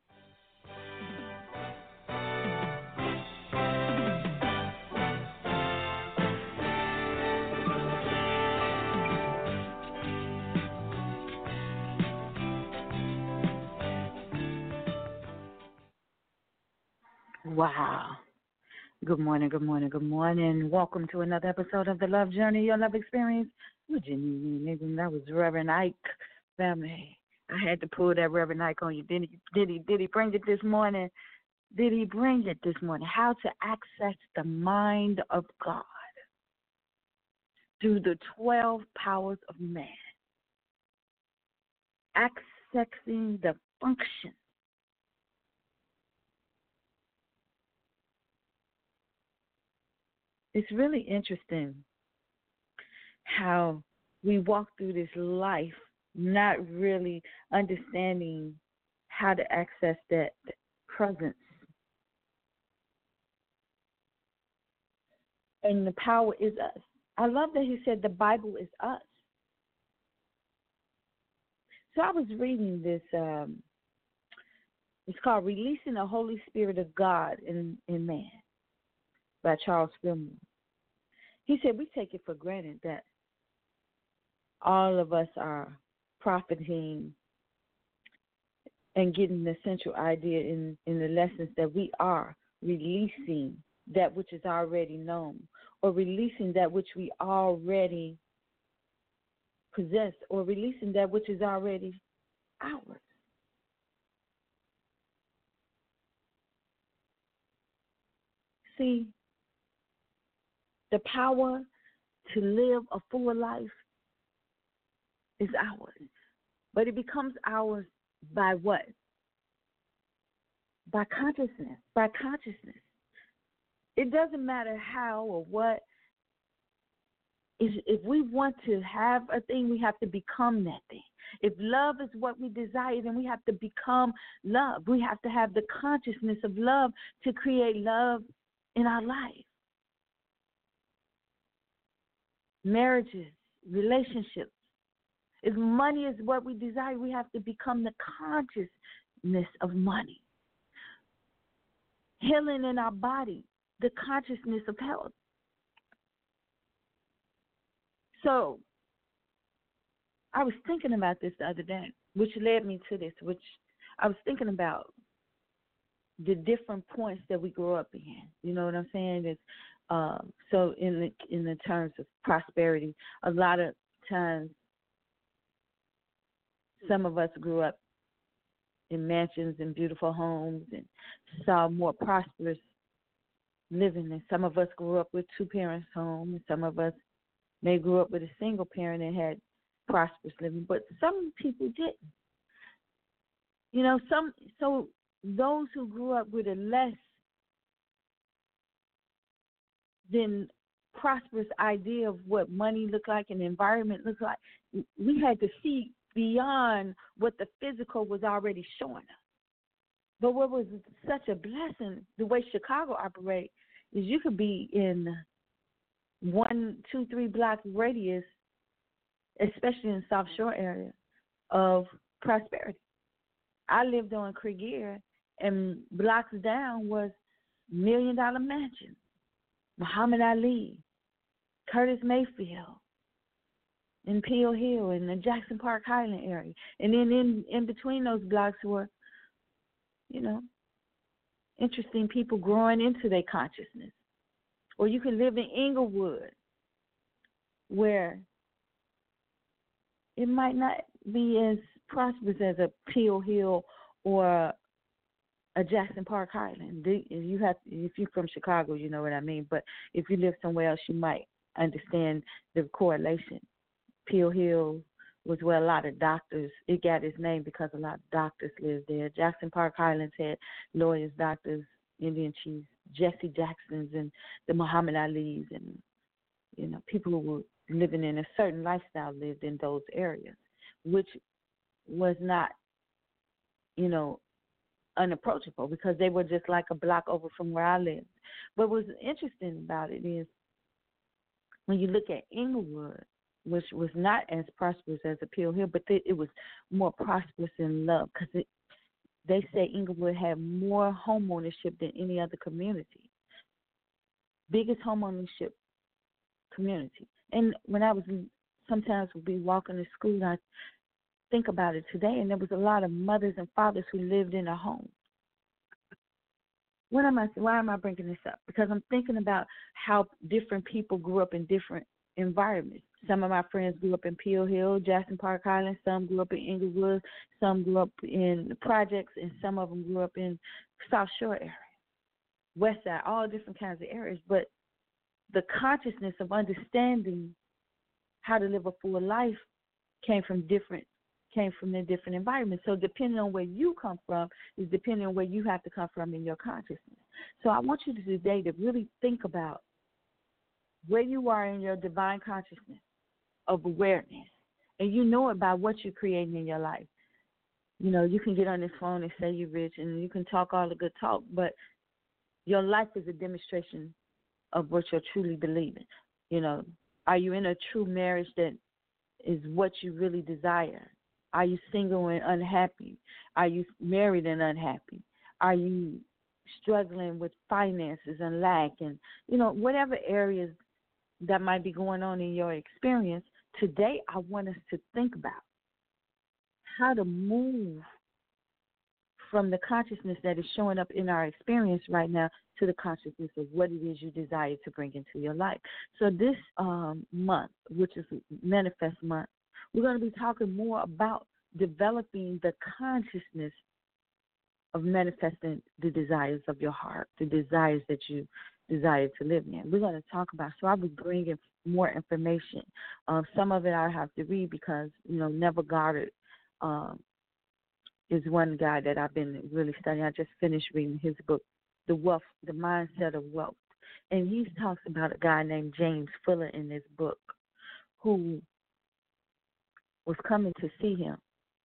Wow. Good morning, good morning, good morning. Welcome to another episode of The Love Journey, Your Love Experience. That was Reverend Ike, family. I had to pull that Reverend Ike on you. Did he bring it this morning? Did he bring it this morning? How to access the mind of God through the 12 powers of man. Accessing the function. It's really interesting how we walk through this life not really understanding how to access that presence. And the power is us. I love that he said the Bible is us. So I was reading this, it's called Releasing the Holy Spirit of God in Man by Charles Fillmore. He said we take it for granted that all of us are profiting and getting the central idea in the lessons that we are releasing that which is already known, or releasing that which we already possess, or releasing that which is already ours. See, the power to live a full life is ours. But it becomes ours by what? By consciousness. By consciousness. It doesn't matter how or what. If we want to have a thing, we have to become that thing. If love is what we desire, then we have to become love. We have to have the consciousness of love to create love in our life. Marriages, relationships. If money is what we desire, we have to become the consciousness of money. Healing in our body, the consciousness of health. So, I was thinking about this the other day, which led me to this, which I was thinking about the different points that we grew up in. You know what I'm saying? It's, so in the terms of prosperity, a lot of times some of us grew up in mansions and beautiful homes and saw more prosperous living, and some of us grew up with two parents home, and some of us may grew up with a single parent and had prosperous living, but some people didn't. You know, so those who grew up with a less than prosperous idea of what money looked like and the environment looked like, we had to see beyond what the physical was already showing us. But what was such a blessing, the way Chicago operates, is you could be in 1, 2, 3 block radius, especially in the South Shore area, of prosperity. I lived on Creegier, and blocks down was $1 million mansions. Muhammad Ali, Curtis Mayfield, in Peel Hill, in the Jackson Park Highland area. And then in between those blocks were, you know, interesting people growing into their consciousness. Or you can live in Inglewood, where it might not be as prosperous as a Peel Hill or Jackson Park Highland. If you're from Chicago, you know what I mean. But if you live somewhere else, you might understand the correlation. Peel Hill was where a lot of doctors. It got its name because a lot of doctors lived there. Jackson Park Highlands had lawyers, doctors, Indian chiefs, Jesse Jacksons, and the Muhammad Ali's, and people who were living in a certain lifestyle lived in those areas, which was not, unapproachable because they were just like a block over from where I lived. But what's interesting about it is when you look at Inglewood, which was not as prosperous as Appeal Hill, but it was more prosperous in love because they say Inglewood had more home ownership than any other community, biggest home ownership community. And when I was sometimes would be walking to school, I think about it today, and there was a lot of mothers and fathers who lived in a home. Why am I bringing this up? Because I'm thinking about how different people grew up in different environments. Some of my friends grew up in Peel Hill, Jackson Park Highlands. Some grew up in Inglewood. Some grew up in the projects, and some of them grew up in South Shore area, West Side, all different kinds of areas. But the consciousness of understanding how to live a full life came from the different environments. So depending on where you come from is depending on where you have to come from in your consciousness. So I want you today to really think about where you are in your divine consciousness of awareness. And you know about what you're creating in your life. You can get on this phone and say you're rich and you can talk all the good talk, but your life is a demonstration of what you're truly believing. Are you in a true marriage that is what you really desire? Are you single and unhappy? Are you married and unhappy? Are you struggling with finances and lack and, whatever areas that might be going on in your experience? Today, I want us to think about how to move from the consciousness that is showing up in our experience right now to the consciousness of what it is you desire to bring into your life. So this month, which is Manifest Month, we're going to be talking more about developing the consciousness of manifesting the desires of your heart, the desires that you desire to live in. We're going to talk about, so I'll be bringing more information. Some of it I have to read because, Neville Goddard is one guy that I've been really studying. I just finished reading his book, The Mindset of Wealth. And he talks about a guy named James Fuller in this book who was coming to see him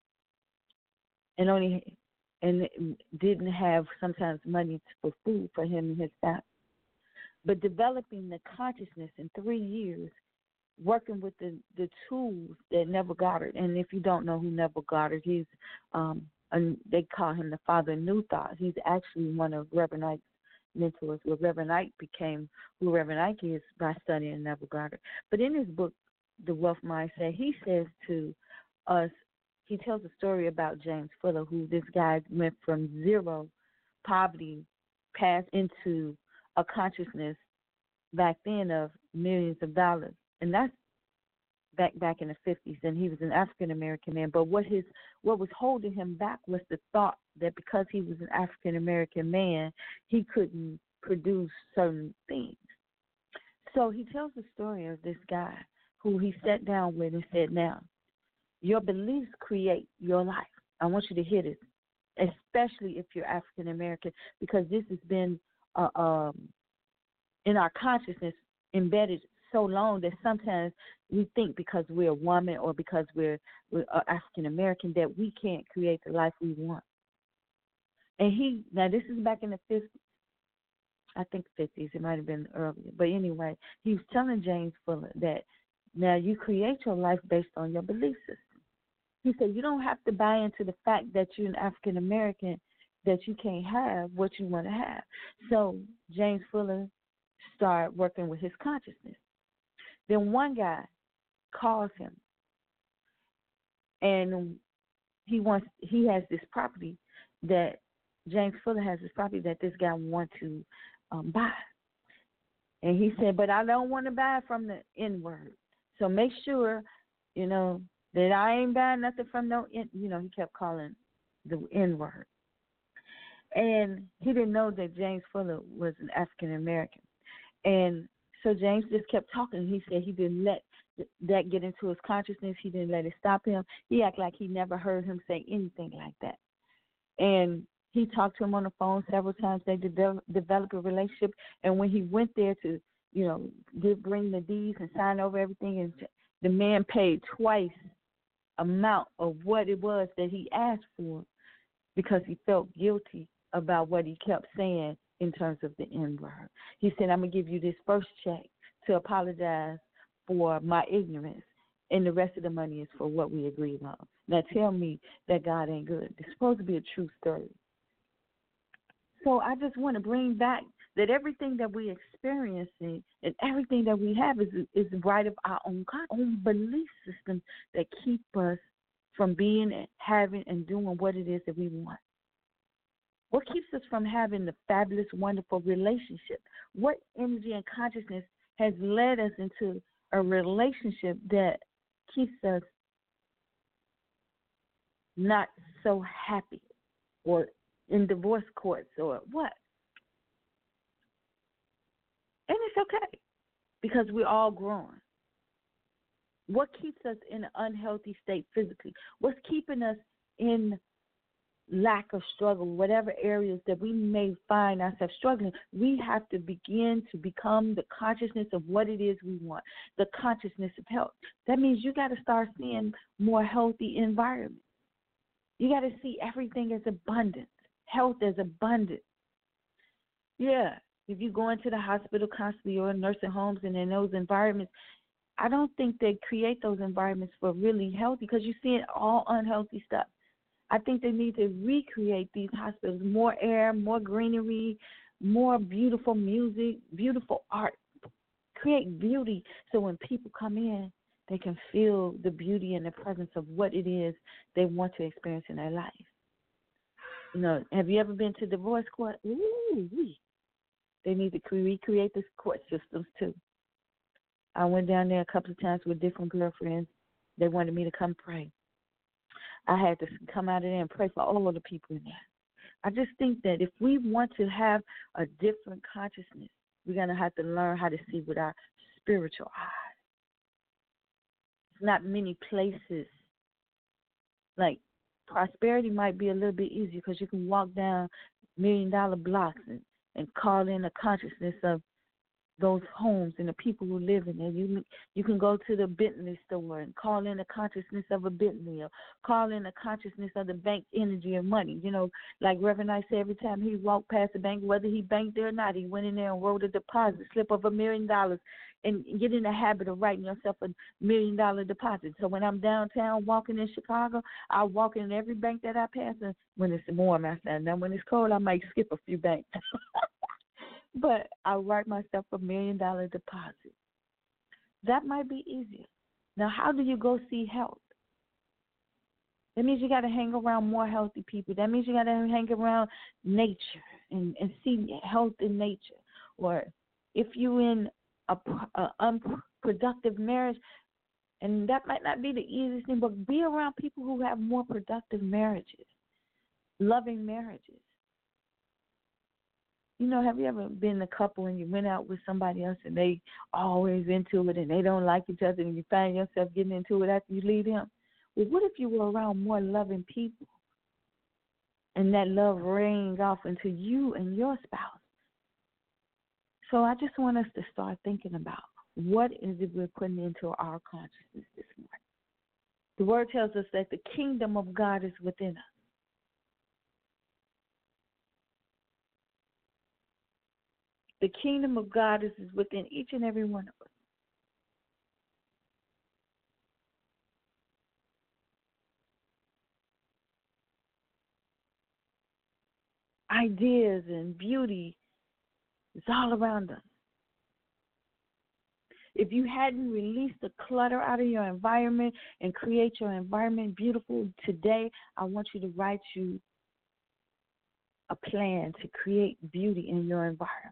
and didn't have sometimes money for food for him and his family. But developing the consciousness in 3 years, working with the tools that Neville Goddard, and if you don't know who Neville Goddard, he's they call him the father of New Thought. He's actually one of Reverend Ike's mentors. Well, Reverend Ike became who Reverend Ike is by studying Neville Goddard. But in his book, The Wealth Mindset, he says to us, he tells a story about James Fuller, who this guy went from zero poverty, passed into a consciousness back then of millions of dollars. And that's back in the 50s, and he was an African-American man. But what was holding him back was the thought that because he was an African-American man, he couldn't produce certain things. So he tells the story of this guy who he sat down with and said, now, your beliefs create your life. I want you to hear this, especially if you're African-American, because this has been in our consciousness embedded so long that sometimes we think because we're a woman or because we're African-American that we can't create the life we want. And now this is back in the 50s. I think 50s. It might have been earlier. But anyway, he was telling James Fuller that now you create your life based on your belief system. He said you don't have to buy into the fact that you're an African-American, that you can't have what you want to have. So James Fuller started working with his consciousness. Then one guy calls him, and he has this property that James Fuller has this property that this guy wants to buy. And he said, but I don't want to buy from the N-word. So make sure, that I ain't buying nothing from no N. He kept calling the N-word. And he didn't know that James Fuller was an African American. And so James just kept talking. He said he didn't let that get into his consciousness. He didn't let it stop him. He acted like he never heard him say anything like that. And he talked to him on the phone several times. They developed a relationship. And when he went there to, bring the deeds and sign over everything, and the man paid twice amount of what it was that he asked for because he felt guilty about what he kept saying in terms of the N-word. He said, I'm going to give you this first check to apologize for my ignorance, and the rest of the money is for what we agreed on. Now tell me that God ain't good. It's supposed to be a true story. So I just want to bring back that everything that we're experiencing and everything that we have is right of our own belief system that keep us from being, having, and doing what it is that we want. What keeps us from having the fabulous, wonderful relationship? What energy and consciousness has led us into a relationship that keeps us not so happy, or in divorce courts, or what? And it's okay, because we're all growing. What keeps us in an unhealthy state physically? What's keeping us in lack of struggle, whatever areas that we may find ourselves struggling? We have to begin to become the consciousness of what it is we want, the consciousness of health. That means you got to start seeing more healthy environments. You got to see everything as abundance, health as abundance. Yeah, if you go into the hospital constantly or nursing homes and in those environments, I don't think they create those environments for really healthy, because you're seeing all unhealthy stuff. I think they need to recreate these hospitals, more air, more greenery, more beautiful music, beautiful art. Create beauty so when people come in, they can feel the beauty and the presence of what it is they want to experience in their life. Have you ever been to divorce court? Ooh, they need to recreate the court systems too. I went down there a couple of times with different girlfriends. They wanted me to come pray. I had to come out of there and pray for all of the people in there. I just think that if we want to have a different consciousness, we're going to have to learn how to see with our spiritual eyes. It's not many places. Like, prosperity might be a little bit easier because you can walk down $1 million blocks and call in a consciousness of those homes and the people who live in there. You can go to the Bentley store and call in the consciousness of a Bentley, or call in the consciousness of the bank energy of money. Like Reverend I said, every time he walked past the bank, whether he banked there or not, he went in there and wrote a deposit slip of $1 million, and get in the habit of writing yourself $1 million deposit. So when I'm downtown walking in Chicago, I walk in every bank that I pass, and when it's warm outside. Now when it's cold, I might skip a few banks. But I write myself $1 million deposit. That might be easier. Now, how do you go see health? That means you got to hang around more healthy people. That means you got to hang around nature and see health in nature. Or if you're in a unproductive marriage, and that might not be the easiest thing, but be around people who have more productive marriages, loving marriages. Have you ever been a couple and you went out with somebody else and they always into it and they don't like each other, and you find yourself getting into it after you leave them? Well, what if you were around more loving people and that love rang off into you and your spouse? So I just want us to start thinking about what is it we're putting into our consciousness this morning. The word tells us that the kingdom of God is within us. The kingdom of God is within each and every one of us. Ideas and beauty is all around us. If you hadn't released the clutter out of your environment and create your environment beautiful today, I want you to write you a plan to create beauty in your environment.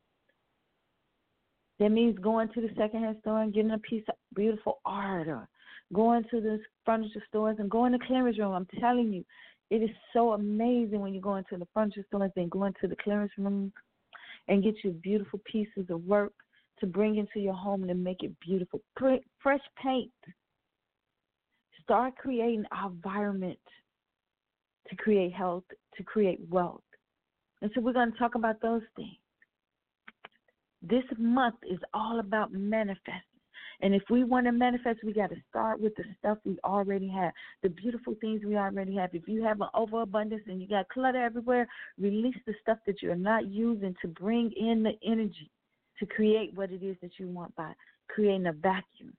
That means going to the secondhand store and getting a piece of beautiful art, or going to the furniture stores and going to the clearance room. I'm telling you, It is so amazing when you go into the furniture stores and go into the clearance rooms and get you beautiful pieces of work to bring into your home and make it beautiful. Fresh paint. Start creating our environment to create health, to create wealth. And so we're going to talk about those things. This month is all about manifesting. And if we want to manifest, we got to start with the stuff we already have, the beautiful things we already have. If you have an overabundance and you got clutter everywhere, release the stuff that you're not using to bring in the energy to create what it is that you want by creating a vacuum.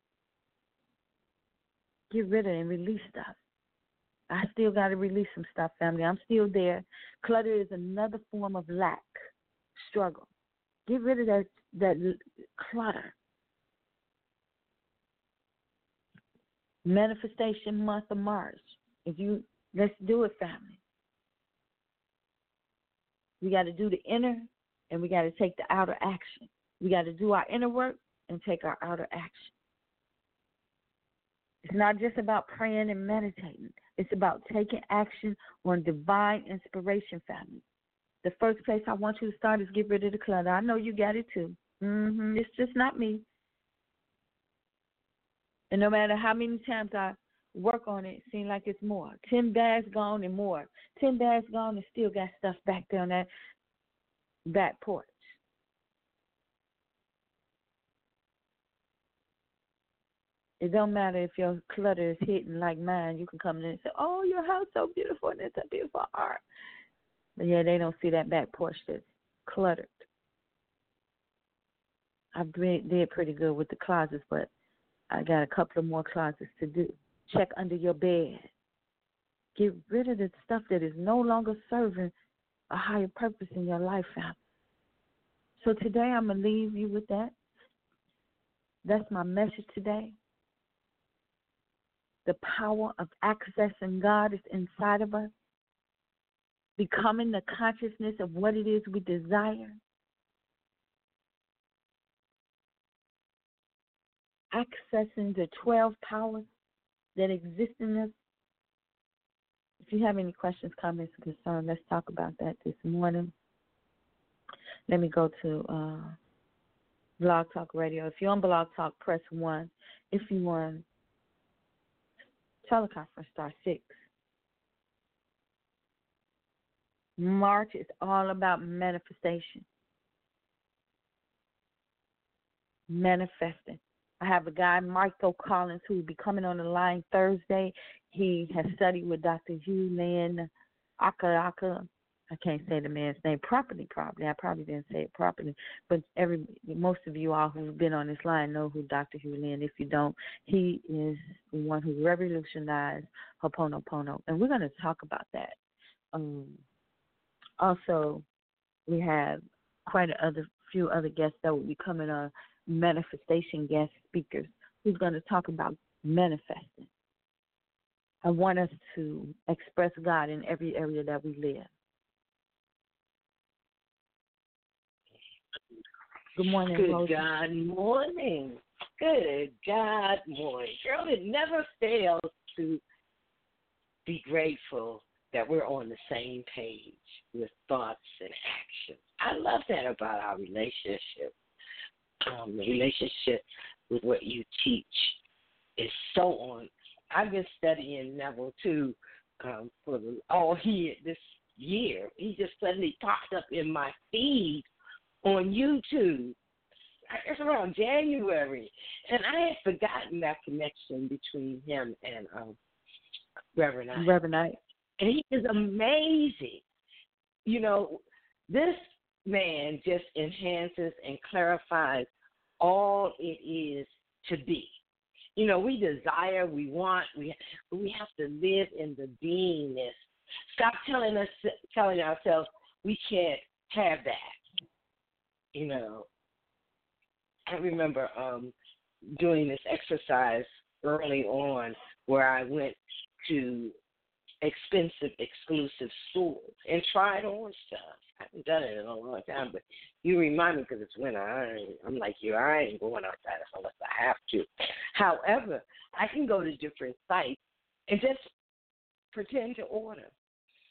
Get rid of it and release stuff. I still got to release some stuff, family. I'm still there. Clutter is another form of lack, struggle. Get rid of that clutter. Manifestation month of March. Let's do it, family. We got to do the inner, and we got to take the outer action. We got to do our inner work and take our outer action. It's not just about praying and meditating. It's about taking action on divine inspiration, family. The first place I want you to start is get rid of the clutter. I know you got it too. It's just not me. And no matter how many times I work on it, it seems like it's more. 10 bags gone and more. 10 bags gone and still got stuff back there on that back porch. It don't matter if your clutter is hidden like mine. You can come in and say, oh, your house is so beautiful, and it's a beautiful art. But, yeah, they don't see that back porch that's cluttered. I did pretty good with the closets, but I got a couple of more closets to do. Check under your bed. Get rid of the stuff that is no longer serving a higher purpose in your life, family. So today I'm going to leave you with that. That's my message today. The power of accessing God is inside of us. Becoming the consciousness of what it is we desire. Accessing the 12 powers that exist in us. If you have any questions, comments, or concerns, let's talk about that this morning. Let me go to Blog Talk Radio. If you're on Blog Talk, press 1. If you're on teleconference, star 6. March is all about manifestation. Manifesting. I have a guy, Michael Collins, who will be coming on the line Thursday. He has studied with Dr. Hugh Lynn Aka. I can't say the man's name properly, probably. I probably didn't say it properly. But most of you all who've been on this line know who Dr. Hugh Lynn. If you don't, he is the one who revolutionized Ho'oponopono. And we're going to talk about that. Also, we have quite a few other guests that will be coming on, manifestation guest speakers, who's going to talk about manifesting. I want us to express God in every area that we live. Good morning, Good Rosie. God morning. Good God morning. Girl, it never fails to be grateful that we're on the same page with thoughts and actions. I love that about our relationship. The relationship with what you teach is so on. I've been studying Neville, too, for this year. He just suddenly popped up in my feed on YouTube. It's around January. And I had forgotten that connection between him and Reverend Knight. Reverend Knight. And he is amazing. You know, this man just enhances and clarifies all it is to be. You know, we desire, we want, but we have to live in the beingness. Stop telling ourselves we can't have that. You know, I remember doing this exercise early on where I went to expensive, exclusive stores and tried on stuff. I haven't done it in a long time, but you remind me because it's winter. I'm like you. I ain't going outside unless I have to. However, I can go to different sites and just pretend to order.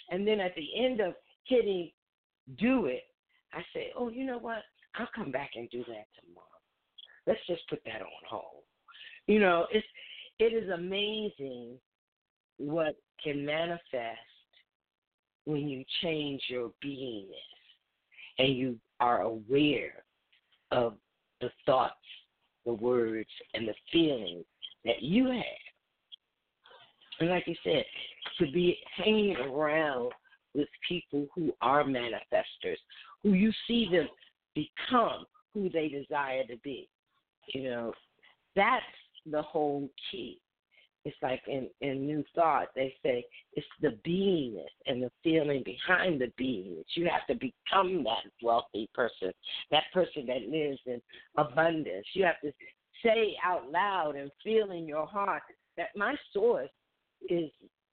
And then at the end of hitting do it, I say, oh, you know what? I'll come back and do that tomorrow. Let's just put that on hold. You know, it is amazing what can manifest when you change your beingness and you are aware of the thoughts, the words, and the feelings that you have. And like you said, to be hanging around with people who are manifestors, who you see them become who they desire to be. You know, that's the whole key. It's like in New Thought, they say it's the beingness and the feeling behind the beingness. You have to become that wealthy person, that person that lives in abundance. You have to say out loud and feel in your heart that my source is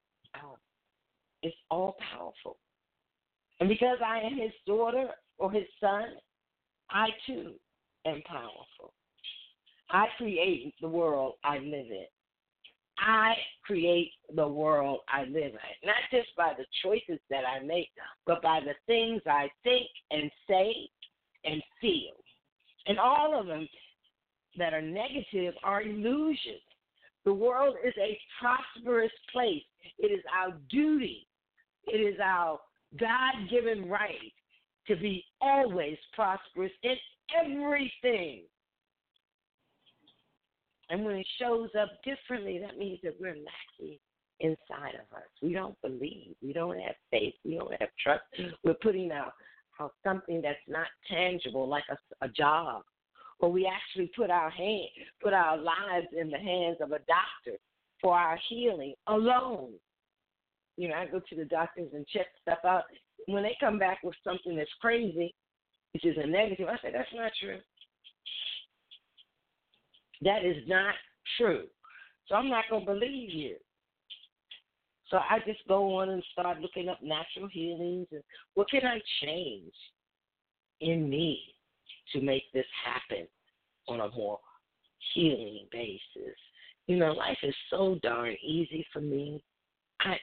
all powerful. And because I am his daughter or his son, I too am powerful. I create the world I live in. I create the world I live in, not just by the choices that I make, but by the things I think and say and feel. And all of them that are negative are illusions. The world is a prosperous place. It is our duty. It is our God-given right to be always prosperous in everything. And when it shows up differently, that means that we're lacking inside of us. We don't believe. We don't have faith. We don't have trust. We're putting out something that's not tangible, like a job. Or we actually put our lives in the hands of a doctor for our healing alone. You know, I go to the doctors and check stuff out. When they come back with something that's crazy, which is a negative, I say, that's not true. That is not true. So I'm not going to believe you. So I just go on and start looking up natural healings and what can I change in me to make this happen on a more healing basis. You know, life is so darn easy for me. I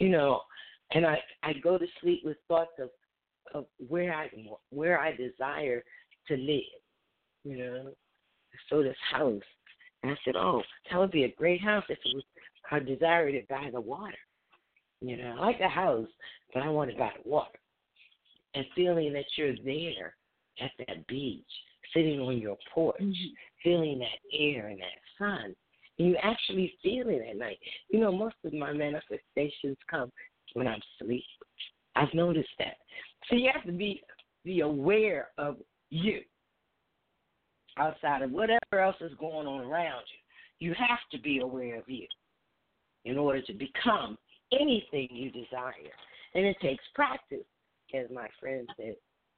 go to sleep with thoughts of where I desire to live. You know, so this house, and I said, oh, that would be a great house if it was. I desired it by the water. You know, I like the house, but I want it by the water. And feeling that you're there at that beach, sitting on your porch, feeling that air and that sun, and you actually feel it at night. You know, most of my manifestations come when I'm asleep. I've noticed that. So you have to be aware of you outside of whatever else is going on around you. You have to be aware of you in order to become anything you desire. And it takes practice, as my friend said.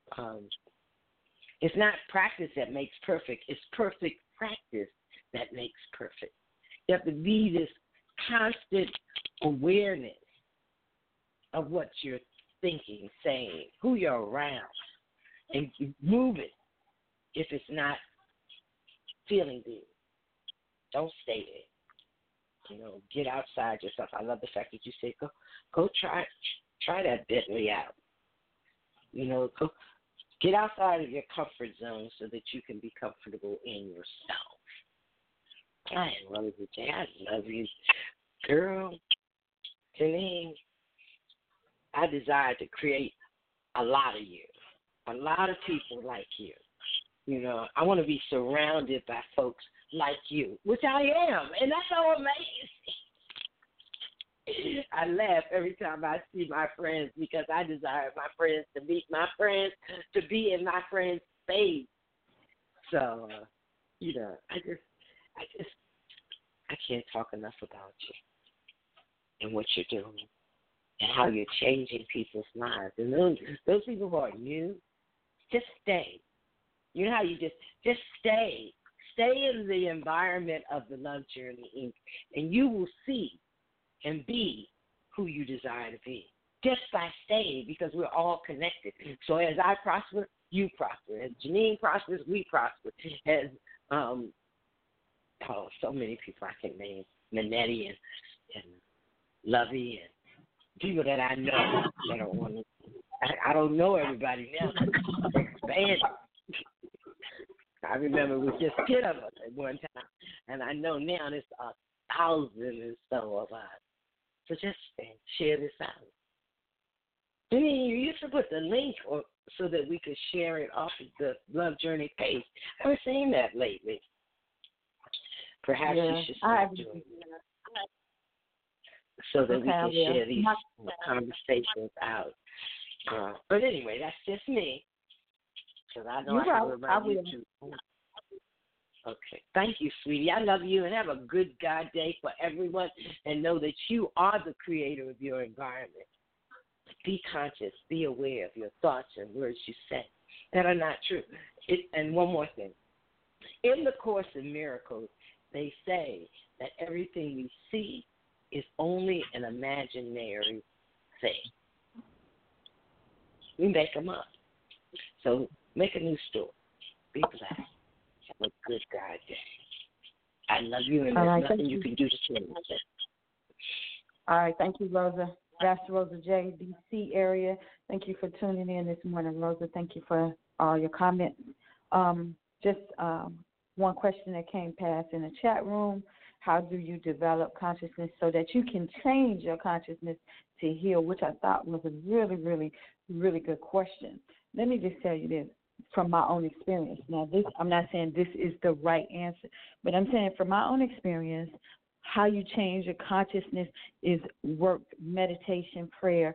It's not practice that makes perfect. It's perfect practice that makes perfect. You have to be this constant awareness of what you're thinking, saying, who you're around, and you move it if it's not feeling good. Don't stay there. You know, get outside yourself. I love the fact that you say, go try that Bentley out. You know, go get outside of your comfort zone so that you can be comfortable in yourself. I love you, Jay. I love you. Girl, Janine, I desire to create a lot of you, a lot of people like you. You know, I want to be surrounded by folks like you, which I am, and that's so amazing. I laugh every time I see my friends because I desire my friends to meet my friends, to be in my friends' space. So, you know, I can't talk enough about you and what you're doing and how you're changing people's lives. And those people who are new, just stay. You know how you just stay. Stay in the environment of the Love Journey, Inc., and you will see and be who you desire to be just by staying, because we're all connected. So as I prosper, you prosper. As Janine prospers, we prosper. As so many people I can name, Manetti and Lovey and people that I know that don't want to. I don't know everybody now. It's expanded. I remember it was just 10 of us at one time, and I know now there's 1,000 and so of us. So just share this out. I mean, you used to put the link so that we could share it off of the Love Journey page. I haven't seen that lately. Perhaps you should start doing that so that we can share these conversations out. But anyway, that's just me. Because I know I have to remind you too. Okay. Thank you, sweetie. I love you, and have a good God day for everyone, and know that you are the creator of your environment. Be conscious. Be aware of your thoughts and words you say that are not true. And one more thing. In the Course in Miracles, they say that everything we see is only an imaginary thing. We make them up. So make a new story. Be blessed. Have a good God day. I love you, and there's nothing you can do to change it. All right. Thank you, Rosa. That's Rosa J, D.C. area. Thank you for tuning in this morning, Rosa. Thank you for all your comments. Just one question that came past in the chat room. How do you develop consciousness so that you can change your consciousness to heal, which I thought was a really, really, really good question. Let me just tell you this from my own experience. Now, I'm not saying this is the right answer, but I'm saying from my own experience, how you change your consciousness is work, meditation, prayer,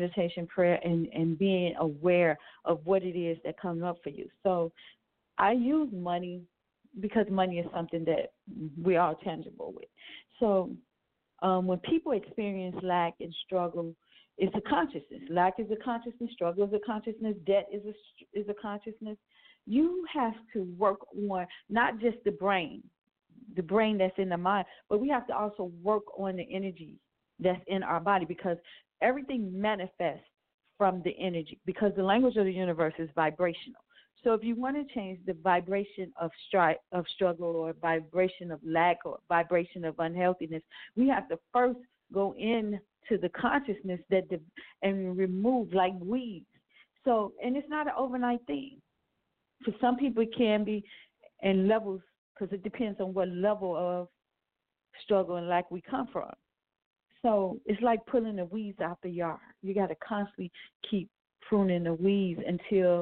and being aware of what it is that comes up for you. So I use money because money is something that we are tangible with. So when people experience lack and struggle, it's a consciousness. Lack is a consciousness. Struggle is a consciousness. Debt is a consciousness. You have to work on not just the brain that's in the mind, but we have to also work on the energy that's in our body, because everything manifests from the energy, because the language of the universe is vibrational. So if you want to change the vibration of struggle, or vibration of lack, or vibration of unhealthiness, we have to first go into the consciousness and remove like weeds. So, and it's not an overnight thing. For some people it can be in levels, because it depends on what level of struggle and lack we come from. So it's like pulling the weeds out the yard. You got to constantly keep pruning the weeds until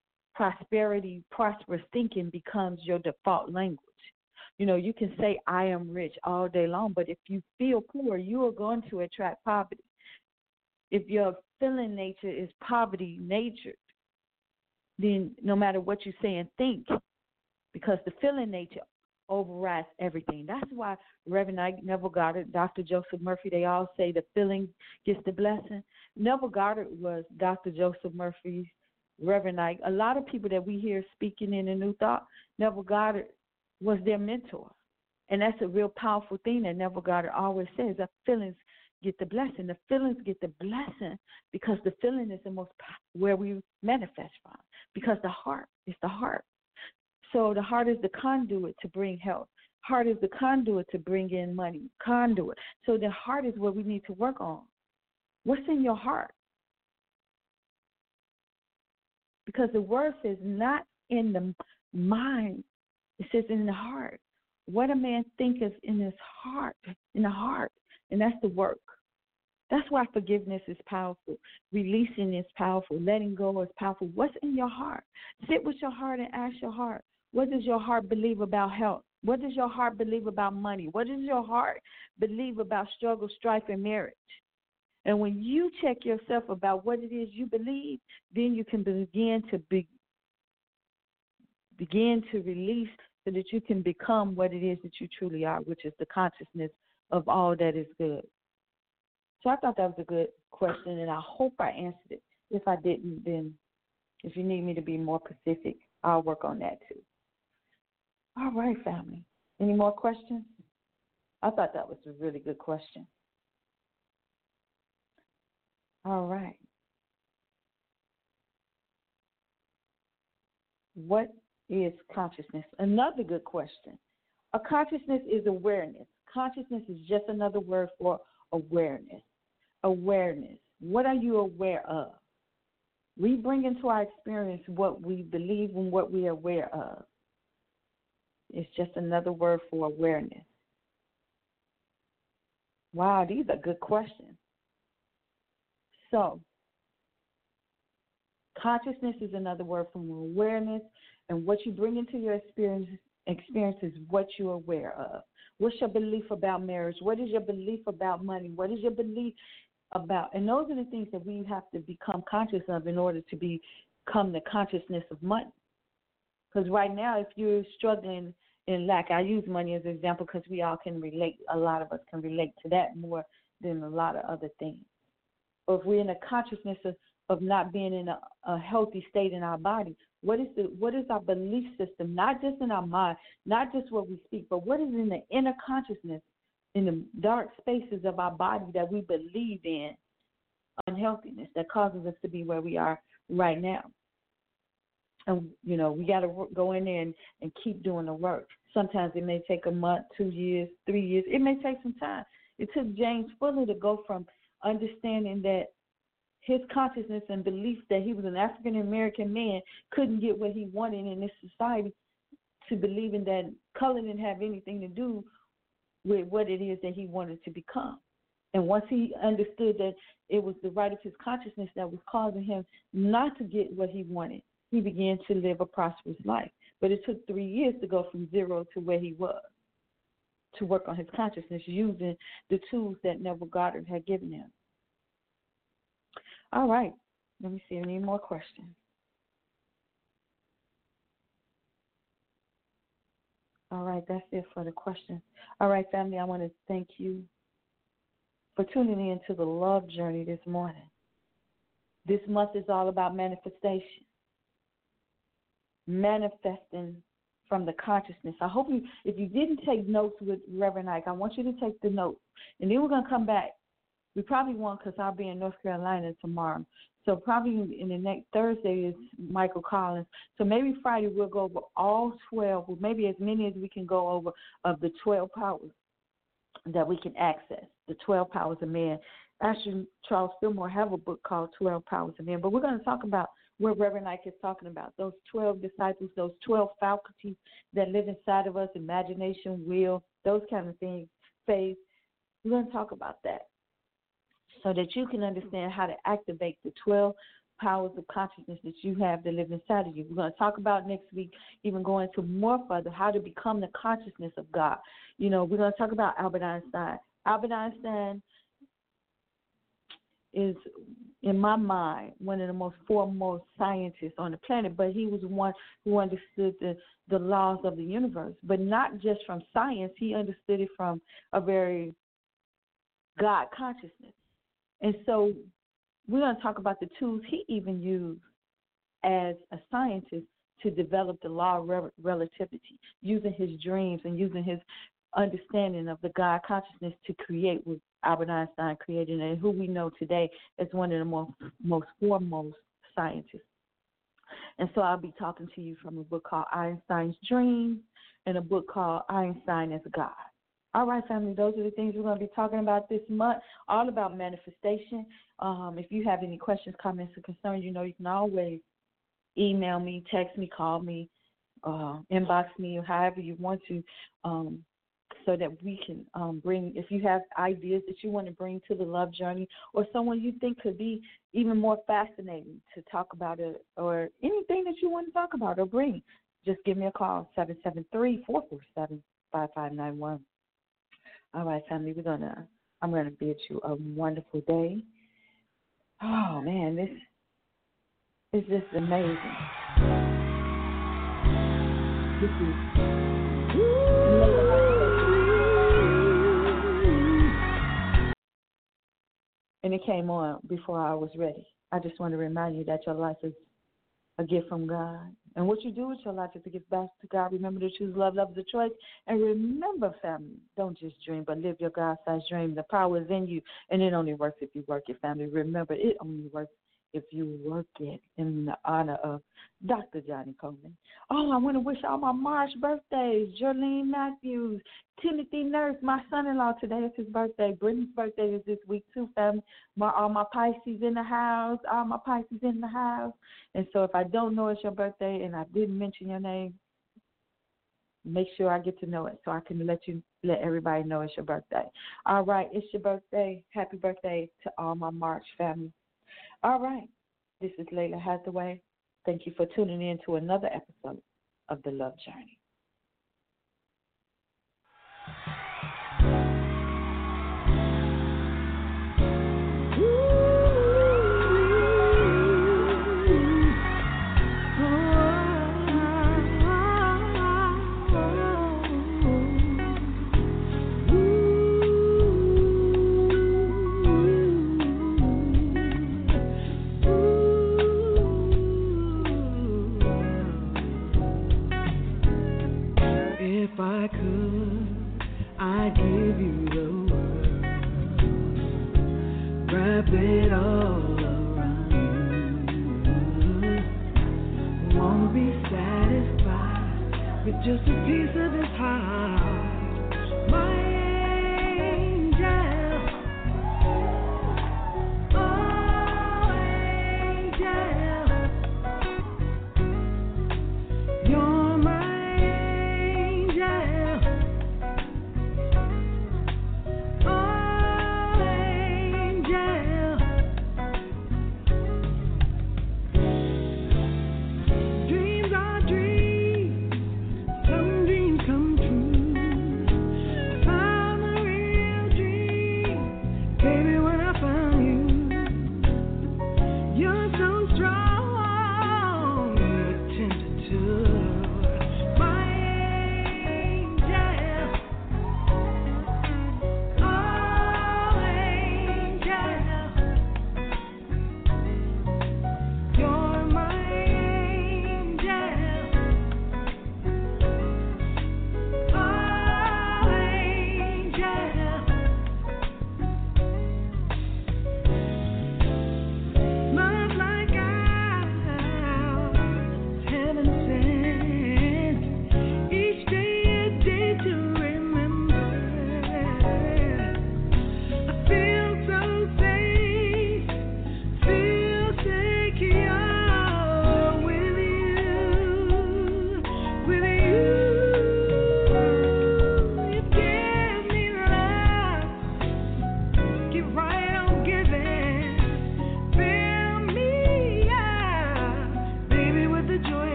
prosperous thinking becomes your default language. You know, you can say, I am rich all day long, but if you feel poor, you are going to attract poverty. If your feeling nature is poverty natured, then no matter what you say and think, because the feeling nature overrides everything. That's why Reverend Ike, Neville Goddard, Dr. Joseph Murphy, they all say the feeling gets the blessing. Neville Goddard was Dr. Joseph Murphy's Reverend Ike. A lot of people that we hear speaking in the New Thought, Neville Goddard was their mentor. And that's a real powerful thing that Neville Goddard always says, that feelings get the blessing. The feelings get the blessing because the feeling is the most where we manifest from, because the heart is the heart. So the heart is the conduit to bring health. Heart is the conduit to bring in money. Conduit. So the heart is what we need to work on. What's in your heart? Because the word says not in the mind, it says in the heart. What a man thinketh in his heart, in the heart, and that's the work. That's why forgiveness is powerful. Releasing is powerful. Letting go is powerful. What's in your heart? Sit with your heart and ask your heart, what does your heart believe about health? What does your heart believe about money? What does your heart believe about struggle, strife, and marriage? And when you check yourself about what it is you believe, then you can begin to release so that you can become what it is that you truly are, which is the consciousness of all that is good. So I thought that was a good question, and I hope I answered it. If I didn't, then if you need me to be more specific, I'll work on that too. All right, family. Any more questions? I thought that was a really good question. All right. What is consciousness? Another good question. A consciousness is awareness. Consciousness is just another word for awareness. awareness. What are you aware of? We bring into our experience what we believe and what we are aware of. It's just another word for awareness. Wow, these are good questions. So, consciousness is another word for awareness, and what you bring into your experience is what you're aware of. What's your belief about marriage? What is your belief about money? What is your belief about? And those are the things that we have to become conscious of in order to become the consciousness of money. Because right now, if you're struggling in lack, I use money as an example because we all can relate. A lot of us can relate to that more than a lot of other things. Or if we're in a consciousness of not being in a healthy state in our body, what is our belief system, not just in our mind, not just what we speak, but what is in the inner consciousness, in the dark spaces of our body that we believe in unhealthiness that causes us to be where we are right now. And, we got to go in there and keep doing the work. Sometimes it may take a month, 2 years, 3 years. It may take some time. It took James Fuller to go from understanding that his consciousness and belief that he was an African-American man couldn't get what he wanted in this society to believing that color didn't have anything to do with what it is that he wanted to become. And once he understood that it was the right of his consciousness that was causing him not to get what he wanted, he began to live a prosperous life. But it took 3 years to go from zero to where he was, to work on his consciousness using the tools that Neville Goddard had given him. All right. Let me see. Any more questions? All right. That's it for the questions. All right, family. I want to thank you for tuning in to the Love Journey this morning. This month is all about manifestation. Manifesting from the consciousness. I hope if you didn't take notes with Reverend Ike, I want you to take the notes. And then we're going to come back. We probably won't because I'll be in North Carolina tomorrow. So probably in the next Thursday is Michael Collins. So maybe Friday we'll go over all 12, or maybe as many as we can go over of the 12 powers that we can access, the 12 powers of man. Actually, Charles Fillmore have a book called 12 Powers of Man. But we're going to talk about what Reverend Ike is talking about, those 12 disciples, those 12 faculties that live inside of us, imagination, will, those kind of things, faith. We're going to talk about that, so that you can understand how to activate the 12 powers of consciousness that you have that live inside of you. We're going to talk about next week, even going into more further, how to become the consciousness of God. We're going to talk about Albert Einstein. Albert Einstein is, in my mind, one of the most foremost scientists on the planet, but he was one who understood the laws of the universe, but not just from science. He understood it from a very God consciousness. And so we're going to talk about the tools he even used as a scientist to develop the law of relativity, using his dreams and using his understanding of the God consciousness to create what Albert Einstein created, and who we know today as one of the most foremost scientists. And so I'll be talking to you from a book called Einstein's Dreams and a book called Einstein as God. All right, family, those are the things we're going to be talking about this month, all about manifestation. If you have any questions, comments, or concerns, you can always email me, text me, call me, inbox me, or however you want to, so that we can bring, if you have ideas that you want to bring to the Love Journey, or someone you think could be even more fascinating to talk about it, or anything that you want to talk about or bring, just give me a call, 773-447-5591. All right, family, I'm gonna bid you a wonderful day. Oh man, this is just amazing. This is and it came on before I was ready. I just want to remind you that your life is a gift from God. And what you do with your life is to give back to God. Remember to choose love. Love is a choice. And remember, family, don't just dream, but live your God-sized dream. The power is in you, and it only works if you work it, family. Remember, it only works if you work it in the honor of Dr. Johnny Coleman. Oh, I want to wish all my March birthdays, Jolene Matthews, Timothy Nurse, my son-in-law, today is his birthday. Brittany's birthday is this week too, family. All my Pisces in the house, And so if I don't know it's your birthday and I didn't mention your name, make sure I get to know it so I can let everybody know it's your birthday. All right, it's your birthday. Happy birthday to all my March family. All right, this is Layla Hathaway. Thank you for tuning in to another episode of The Love Journey. If I could, I'd give you the world, wrap it all around you. Won't be satisfied with just a piece of this heart, my angel. Oh, angel, you're my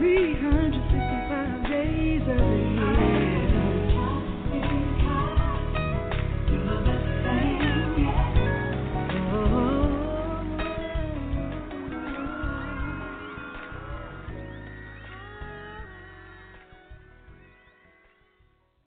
365 days of the